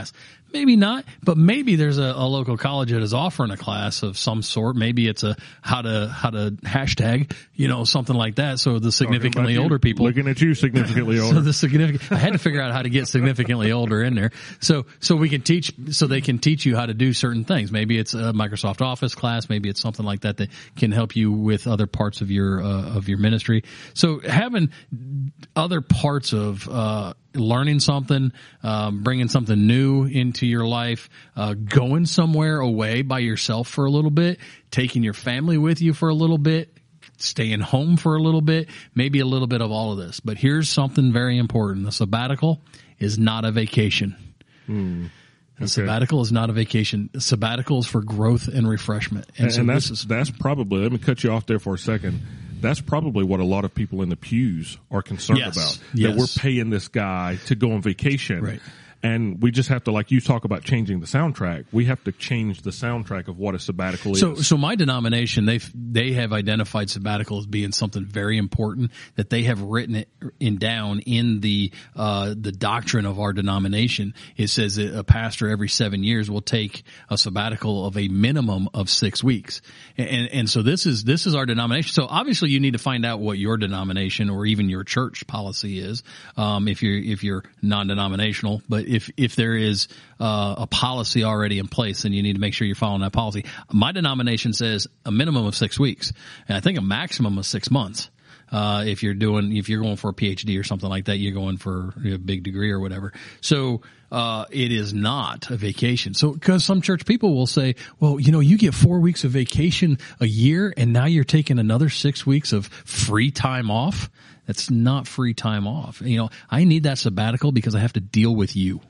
Maybe not, but maybe there's a, a local college that is offering a class of some sort. Maybe it's a how to how to hashtag, you know, something like that. So the significantly you, older people looking at you, significantly older. So the significant, I had to figure out how to get significantly older in there. So so we can teach, so they can teach you how to do certain things. Maybe it's a Microsoft Office class. Maybe it's something like that that can help you with other parts of your uh, of your ministry. So having other parts of uh learning something, um, bringing something new into your life, uh, going somewhere away by yourself for a little bit, taking your family with you for a little bit, staying home for a little bit, maybe a little bit of all of this. But here's something very important. The sabbatical is not a vacation. Hmm. The Okay. sabbatical is not a vacation. The sabbatical is for growth and refreshment. And, And, so and this that's is, that's probably, let me cut you off there for a second. That's probably what a lot of people in the pews are concerned Yes. about. Yes. That we're paying this guy to go on vacation. Right. And we just have to, like you talk about changing the soundtrack, we have to change the soundtrack of what a sabbatical So, is. so my denomination, they they have identified sabbatical as being something very important that they have written it in down in the uh, the doctrine of our denomination. It says that a pastor every seven years will take a sabbatical of a minimum of six weeks, and and so this is this is our denomination. So obviously, you need to find out what your denomination or even your church policy is, um, if you're if you're non-denominational, but if if there is uh, a policy already in place, then you need to make sure you're following that policy. My denomination says a minimum of six weeks, and I think a maximum of six months. Uh, if you're doing, if you're going for a P H D or something like that, you're going for a big degree or whatever. So, uh, it is not a vacation. So, cause some church people will say, well, you know, you get four weeks of vacation a year and now you're taking another six weeks of free time off. That's not free time off. You know, I need that sabbatical because I have to deal with you.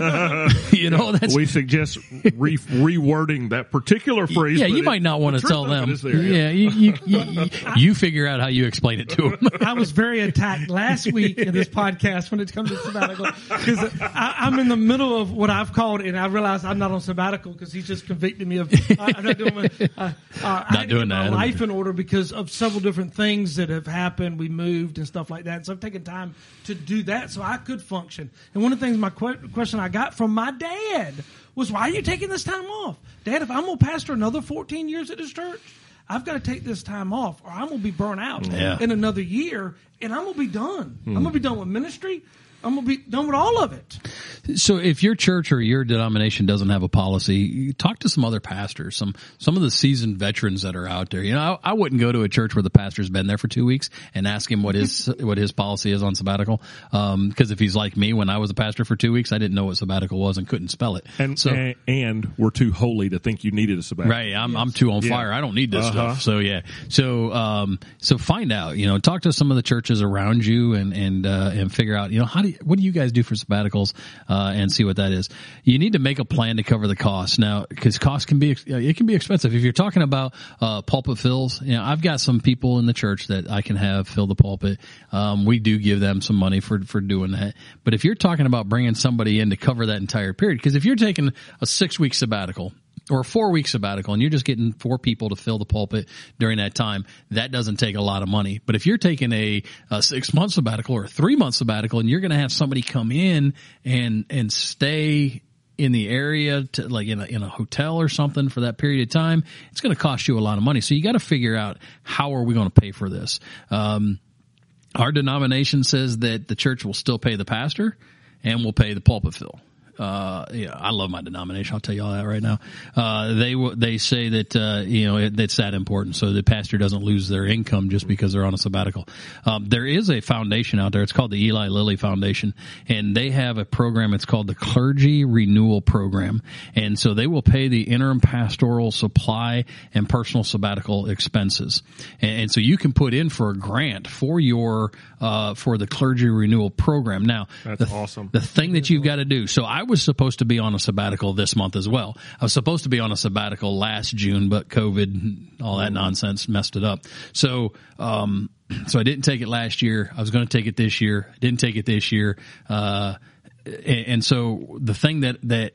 You know, that's we suggest re- rewording that particular phrase. yeah. but You it- might not want the to truth tell of it them. is there, Yeah, you, you, you, you figure out how you explain it to them. I was very attacked last week in this podcast when it comes to sabbatical because I'm in the middle of what I've called, and I realize I'm not on sabbatical because he's just convicted me of I, I'm not doing my, uh, uh, I had to doing get my that. life in order because of several different things that have happened. We moved and stuff like that, so I've taken time to do that so I could function. And one of the things, my que- question I got from my dad was, "Why are you taking this time off, Dad? If I'm gonna pastor another fourteen years at this church, I've got to take this time off, or I'm gonna be burnt out Yeah. in another year, and I'm gonna be done. I'm gonna be done with ministry. I'm gonna be done with all of it." So if your church or your denomination doesn't have a policy, you talk to some other pastors, some some of the seasoned veterans that are out there. You know, I, I wouldn't go to a church where the pastor's been there for two weeks and ask him what his what his policy is on sabbatical. Um, because if he's like me, when I was a pastor for two weeks, I didn't know what sabbatical was and couldn't spell it. And, so, and and we're too holy to think you needed a sabbatical. right, I'm I'm too on Yeah. fire. I don't need this Uh-huh. stuff. So yeah, so um, so find out. You know, talk to some of the churches around you and and uh, and figure out. You know, how do you, what do you guys do for sabbaticals, uh, and see what that is. You need to make a plan to cover the costs now, because costs can be it can be expensive. If you're talking about uh, pulpit fills, you know, I've got some people in the church that I can have fill the pulpit. Um, we do give them some money for for doing that. But if you're talking about bringing somebody in to cover that entire period, because if you're taking a six week sabbatical or a four week sabbatical and you're just getting four people to fill the pulpit during that time, that doesn't take a lot of money. But if you're taking a, a six month sabbatical or a three month sabbatical and you're going to have somebody come in and, and stay in the area to like in a, in a hotel or something for that period of time, it's going to cost you a lot of money. So you got to figure out, how are we going to pay for this? Um, our denomination says that the church will still pay the pastor and will pay the pulpit fill. Uh, yeah, I love my denomination. I'll tell you all that right now. Uh, they they say that uh, you know it, it's that important, so the pastor doesn't lose their income just because they're on a sabbatical. Um, there is a foundation out there. It's called the Eli Lilly Foundation, and they have a program. It's called the Clergy Renewal Program, and so they will pay the interim pastoral supply and personal sabbatical expenses, and, and so you can put in for a grant for your uh, for the Clergy Renewal Program. Now, That's the, awesome. The thing that you've got to do. So I was supposed to be on a sabbatical this month as well. I was supposed to be on a sabbatical last June, but COVID, all that nonsense messed it up. So, um, so I didn't take it last year. I was going to take it this year. I didn't take it this year. Uh, and, and so the thing that, that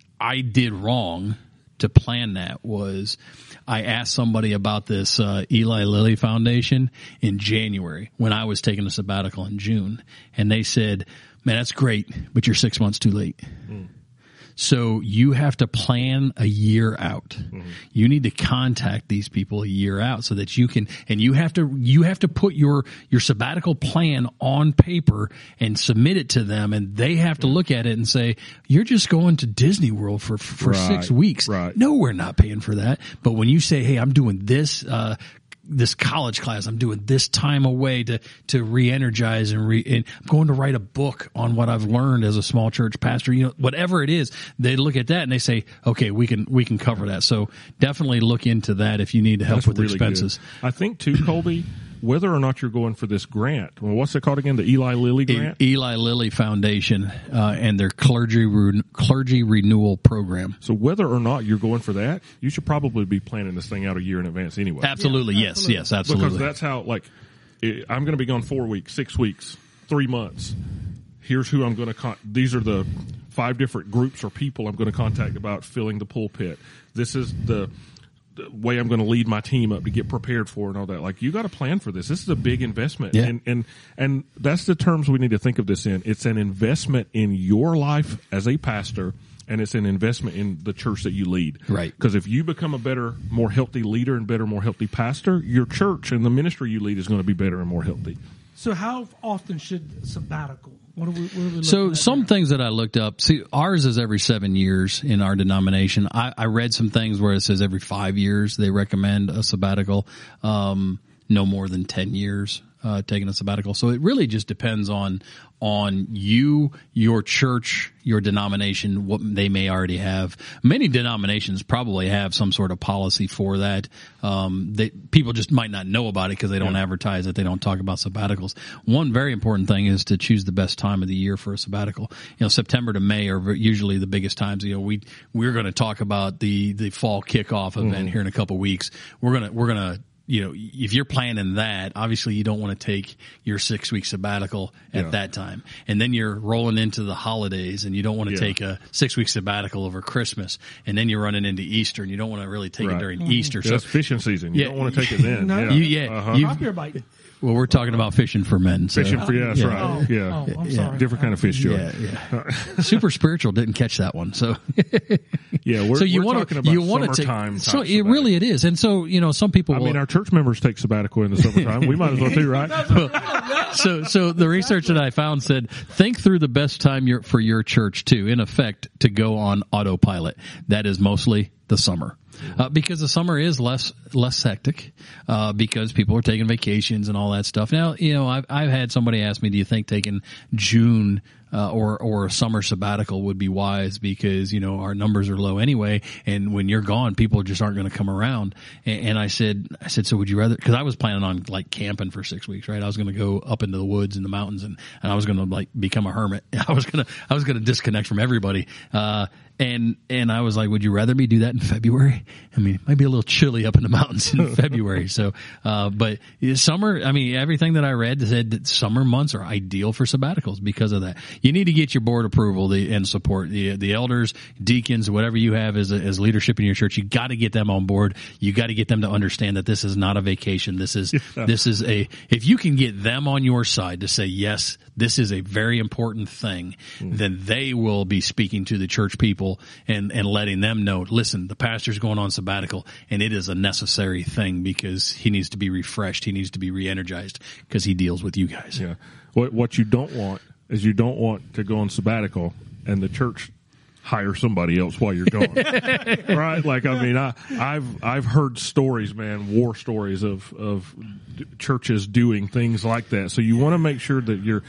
I did wrong to plan that was I asked somebody about this uh, Eli Lilly Foundation in January when I was taking a sabbatical in June, and they said, "Man, that's great, but you're six months too late." Mm. So you have to plan a year out. Mm-hmm. You need to contact these people a year out so that you can, and you have to, you have to put your, your sabbatical plan on paper and submit it to them, and they have to look at it and say, you're just going to Disney World for, for right, six weeks. Right. No, we're not paying for that. But when you say, hey, I'm doing this, uh, this college class, I'm doing this time away to, to re-energize and re, and I'm going to write a book on what I've learned as a small church pastor, you know, whatever it is, they look at that and they say, okay, we can, we can cover that. So definitely look into that if you need help That's with really expenses. Good. I think too, Colby, whether or not you're going for this grant, well, what's it called again? The Eli Lilly grant? E- Eli Lilly Foundation, uh, and their clergy, re- clergy renewal program. So whether or not you're going for that, you should probably be planning this thing out a year in advance anyway. Absolutely. Yeah, yes. Absolutely. Yes. Absolutely. Because that's how, like, I'm going to be gone four weeks, six weeks, three months. Here's who I'm going to con- these are the five different groups or people I'm going to contact about filling the pulpit. This is the, the way I'm going to lead my team up to get prepared for and all that. Like, you got to plan for this. This is a big investment. Yeah. And, and, and that's the terms we need to think of this in. It's an investment in your life as a pastor, and it's an investment in the church that you lead. Right. Because if you become a better, more healthy leader and better, more healthy pastor, your church and the ministry you lead is going to be better and more healthy. So how often should sabbatical? What are we, what are we looking so at some there? things that I looked up, see, ours is every seven years in our denomination. I, I read some things where it says every five years they recommend a sabbatical, um, no more than ten years. Uh, taking a sabbatical. So it really just depends on, on you, your church, your denomination, what they may already have. Many denominations probably have some sort of policy for that. Um, they, people just might not know about it because they don't yeah. advertise it. They don't talk about sabbaticals. One very important thing is to choose the best time of the year for a sabbatical. You know, September to May are usually the biggest times. You know, we, we're going to talk about the, the fall kickoff event mm-hmm. here in a couple of weeks. We're going to, we're going to, you know, if you're planning that, obviously you don't want to take your six week sabbatical at yeah. that time. And then you're rolling into the holidays and you don't want to yeah. take a six week sabbatical over Christmas. And then you're running into Easter and you don't want to really take right. it during mm-hmm. Easter. Yeah, so that's fishing season. You yeah, don't want to take it then. no, yeah. You, yeah. Uh-huh. You, Drop your bite. Well, we're talking about fishing for men. So. Fishing for, yeah, that's yeah. right. Oh, yeah. Oh, I'm sorry. Different kind of fish, Joey. Yeah, yeah. Super spiritual didn't catch that one. So, yeah, we're, so you we're wanna, talking about you wanna summertime. Take, so it really it is. And so, you know, some people I will, mean, our church members take sabbatical in the summertime. We might as well too, right? well, so, so the research that I found said, think through the best time your, for your church too, in effect, to go on autopilot. That is mostly the summer. Uh, because the summer is less less hectic, uh, because people are taking vacations and all that stuff. Now, you know, I've I've had somebody ask me, do you think taking June uh, or or a summer sabbatical would be wise? Because, you know, our numbers are low anyway, and when you're gone, people just aren't going to come around. And, and I said, I said, so would you rather? Because I was planning on like camping for six weeks, right? I was going to go up into the woods and the mountains, and, and I was going to like become a hermit. I was gonna I was going to disconnect from everybody. Uh, And, and I was like, would you rather me do that in February? I mean, it might be a little chilly up in the mountains in February. So, uh, but summer, I mean, everything that I read said that summer months are ideal for sabbaticals because of that. You need to get your board approval the, and support. The, the elders, deacons, whatever you have as, a, as leadership in your church, you got to get them on board. You got to get them to understand that this is not a vacation. This is, yeah. this is a, if you can get them on your side to say, yes, this is a very important thing, mm. then they will be speaking to the church people and, and letting them know, listen, the pastor's going on sabbatical and it is a necessary thing because he needs to be refreshed. He needs to be re-energized because he deals with you guys. Yeah. What, what you don't want is you don't want to go on sabbatical and the church hire somebody else while you're gone. Right? Like, I mean, I, I've, I've heard stories, man, war stories of, of churches doing things like that. So you want to make sure that you're,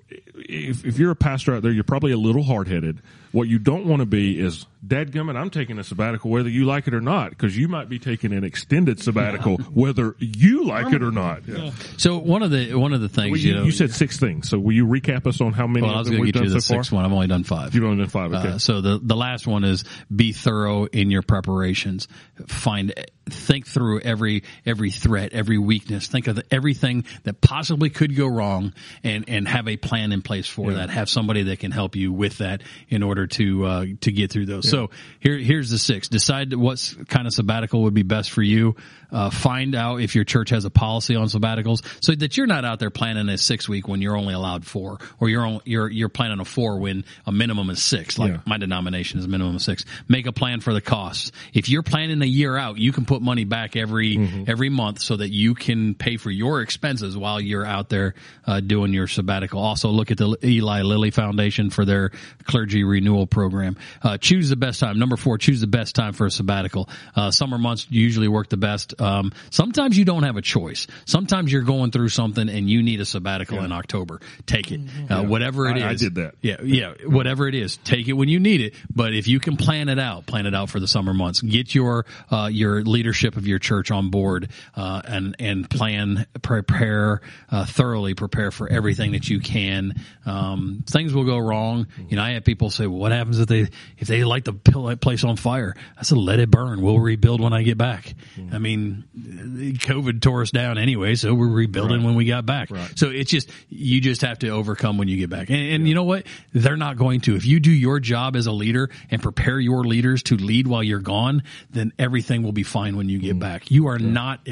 if, if you're a pastor out there, you're probably a little hard-headed. What you don't want to be is, dadgummit, I'm taking a sabbatical whether you like it or not, because you might be taking an extended sabbatical whether you like it or not. Yeah. So one of the one of the things, well, you, you know, you said six things. So will you recap us on how many well, of them we've we've done done the so far? Sixth one. I've only done five. You've only done five. Okay. Uh, so the the last one is be thorough in your preparations. Find think through every every threat, every weakness. Think of the, everything that possibly could go wrong, and and have a plan in place for yeah. that. Have somebody that can help you with that in order to uh, to get through those. Yeah. So So here, here's the six. Decide what kind of sabbatical would be best for you. Uh, find out if your church has a policy on sabbaticals so that you're not out there planning a six week when you're only allowed four, or you're on, you're you're planning a four when a minimum is six. Like Yeah. my denomination is a minimum of six. Make a plan for the costs. If you're planning a year out, you can put money back every mm-hmm. every month so that you can pay for your expenses while you're out there uh, doing your sabbatical. Also, look at the Eli Lilly Foundation for their clergy renewal program. Uh, choose the best time. Number four, choose the best time for a sabbatical. Uh, summer months usually work the best. Um, sometimes you don't have a choice. Sometimes you're going through something and you need a sabbatical yeah. in October. Take it. Uh, yeah. Whatever it is. I, I did that. Yeah, yeah. Whatever it is, take it when you need it. But if you can plan it out, plan it out for the summer months. Get your uh, your leadership of your church on board uh, and and plan, prepare uh, thoroughly. Prepare for everything that you can. Um, things will go wrong. You know, I have people say, "Well, what happens if they if they light the place on fire?" I said, "Let it burn. We'll rebuild when I get back." Mm-hmm. I mean, COVID tore us down anyway, so we're rebuilding right. when we got back. Right. So it's just, you just have to overcome when you get back. And, and yeah. you know what? They're not going to. If you do your job as a leader and prepare your leaders to lead while you're gone, then everything will be fine when you get mm-hmm. back. You are yeah. not,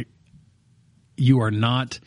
you are not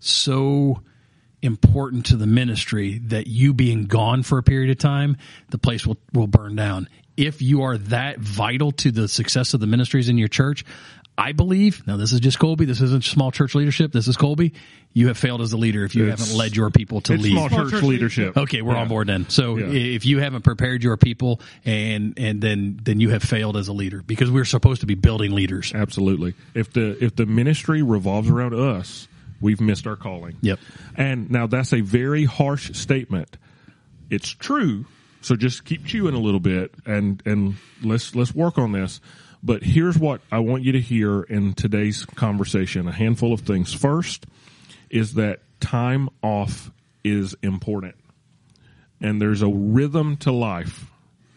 so important to the ministry that you being gone for a period of time, the place will, will burn down. If you are that vital to the success of the ministries in your church, I believe, now this is just Colby, this isn't small church leadership, this is Colby, you have failed as a leader if you it's, haven't led your people to it's lead. Small church, church leadership. Okay, we're yeah. on board then. So yeah. if you haven't prepared your people, and and then then you have failed as a leader, because we're supposed to be building leaders. Absolutely. If the if the ministry revolves around us, we've missed our calling. Yep. And now that's a very harsh statement. It's true, so just keep chewing a little bit and and let's let's work on this. But here's what I want you to hear in today's conversation, a handful of things. First is that time off is important. And there's a rhythm to life.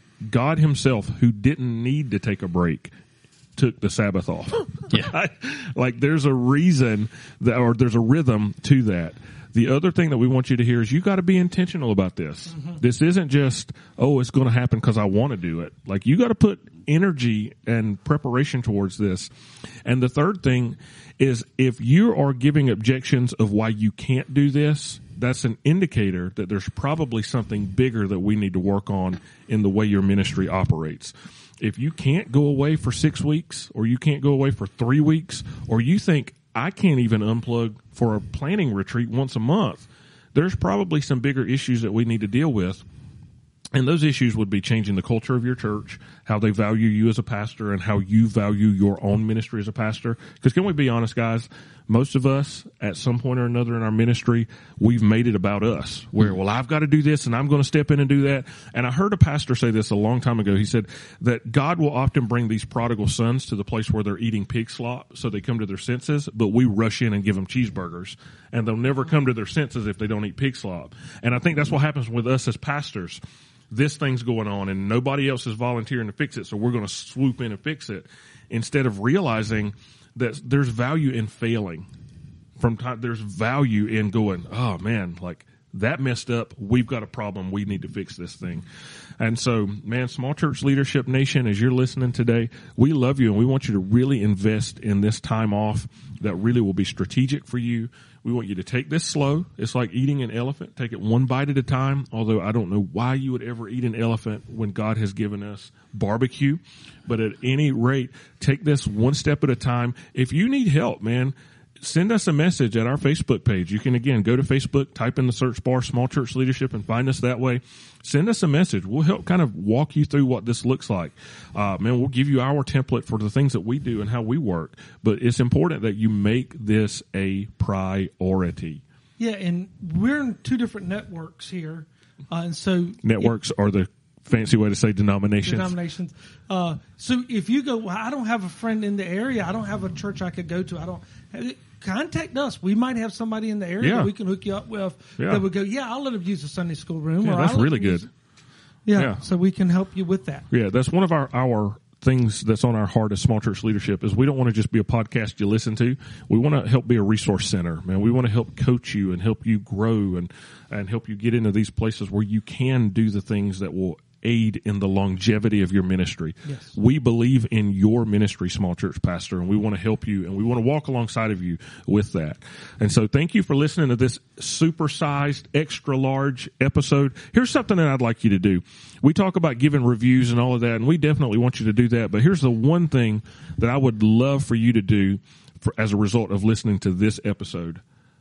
God himself, who didn't need to take a break, took the Sabbath off. Yeah. Like there's a reason that, or there's a rhythm to that. The other thing that we want you to hear is you got to be intentional about this. Mm-hmm. This isn't just, oh, it's going to happen because I want to do it. Like you got to put energy and preparation towards this. And the third thing is if you are giving objections of why you can't do this, that's an indicator that there's probably something bigger that we need to work on in the way your ministry operates. If you can't go away for six weeks or you can't go away for three weeks or you think I can't even unplug for a planning retreat once a month, there's probably some bigger issues that we need to deal with. And those issues would be changing the culture of your church, how they value you as a pastor, and how you value your own ministry as a pastor. Because can we be honest, guys? Most of us, at some point or another in our ministry, we've made it about us. Where, well, I've got to do this, and I'm going to step in and do that. And I heard a pastor say this a long time ago. He said that God will often bring these prodigal sons to the place where they're eating pig slop, so they come to their senses, but we rush in and give them cheeseburgers. And they'll never come to their senses if they don't eat pig slop. And I think that's what happens with us as pastors. This thing's going on and nobody else is volunteering to fix it, so we're going to swoop in and fix it instead of realizing that there's value in failing. From time, there's value in going, oh man, like that messed up. We've got a problem. We need to fix this thing. And so, man, Small Church Leadership Nation, as you're listening today, we love you and we want you to really invest in this time off that really will be strategic for you. We want you to take this slow. It's like eating an elephant. Take it one bite at a time, although I don't know why you would ever eat an elephant when God has given us barbecue. But at any rate, take this one step at a time. If you need help, man, send us a message at our Facebook page. You can, again, go to Facebook, type in the search bar, Small Church Leadership, and find us that way. Send us a message. We'll help kind of walk you through what this looks like. Uh, man, we'll give you our template for the things that we do and how we work. But it's important that you make this a priority. Yeah, and we're in two different networks here. Uh, and so Networks it, are the fancy way to say denominations. Denominations. Uh, so if you go, well, I don't have a friend in the area. I don't have a church I could go to. I don't. Contact us. We might have somebody in the area yeah. that we can hook you up with yeah. that would go, yeah, I'll let them use the Sunday school room. Yeah, or that's I'll really good. Use, yeah, yeah, so we can help you with that. Yeah, that's one of our, our things that's on our heart as Small Church Leadership is we don't want to just be a podcast you listen to. We want to help be a resource center, man. We want to help coach you and help you grow and, and help you get into these places where you can do the things that will aid in the longevity of your ministry. Yes. We believe in your ministry, Small Church Pastor, and we want to help you, and we want to walk alongside of you with that. And so thank you for listening to this supersized, extra large episode. Here's something that I'd like you to do. We talk about giving reviews and all of that, and we definitely want you to do that. But here's the one thing that I would love for you to do for, as a result of listening to this episode.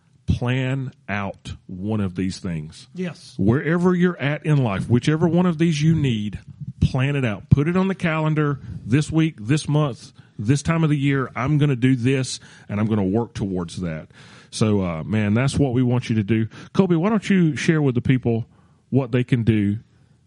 Plan out one of these things. Yes. Wherever you're at in life, whichever one of these you need, plan it out. Put it on the calendar this week, this month, this time of the year. I'm going to do this, and I'm going to work towards that. So, uh, man, that's what we want you to do. Colby, why don't you share with the people what they can do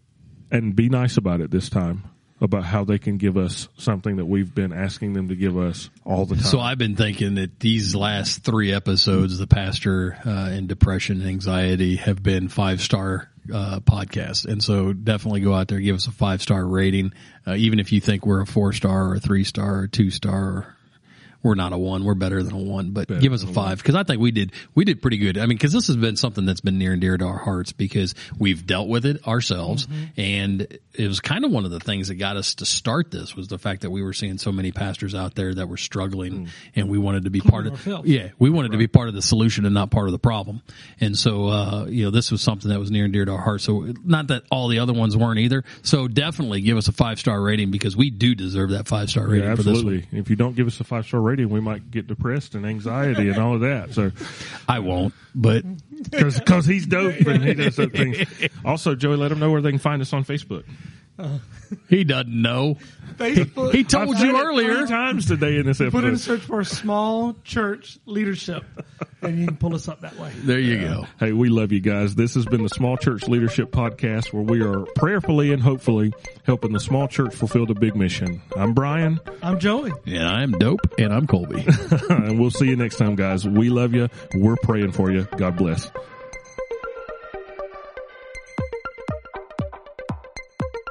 and be nice about it this time, about how they can give us something that we've been asking them to give us all the time. So I've been thinking that these last three episodes, the pastor uh, and depression and anxiety, have been five-star uh, podcasts. And so definitely go out there, give us a five-star rating. Uh, even if you think we're a four-star or a three-star or a two-star or we're not a one. We're better than a one, but better give us a five because I think we did we did pretty good. I mean, because this has been something that's been near and dear to our hearts because we've dealt with it ourselves, mm-hmm. and it was kind of one of the things that got us to start this was the fact that we were seeing so many pastors out there that were struggling, mm. and we wanted to be part of ourselves. yeah we wanted right. to be part of the solution and not part of the problem. And so uh, you know this was something that was near and dear to our hearts. So not that all the other ones weren't either. So definitely give us a five star rating because we do deserve that five star rating. Yeah, for this absolutely. one. If you don't give us a five star rating, we might get depressed and anxiety and all of that. So I won't, but because he's dope and he does those things. Also, Joey, let them know where they can find us on Facebook. Uh, he doesn't know. Facebook. He told I've you said it earlier. three times today in this episode. Put in a search for Small Church Leadership, and you can pull us up that way. There you yeah. go. Hey, we love you guys. This has been the Small Church Leadership Podcast, where we are prayerfully and hopefully helping the small church fulfill the big mission. I'm Brian. I'm Joey. And I'm Dope. And I'm Colby. And we'll see you next time, guys. We love you. We're praying for you. God bless.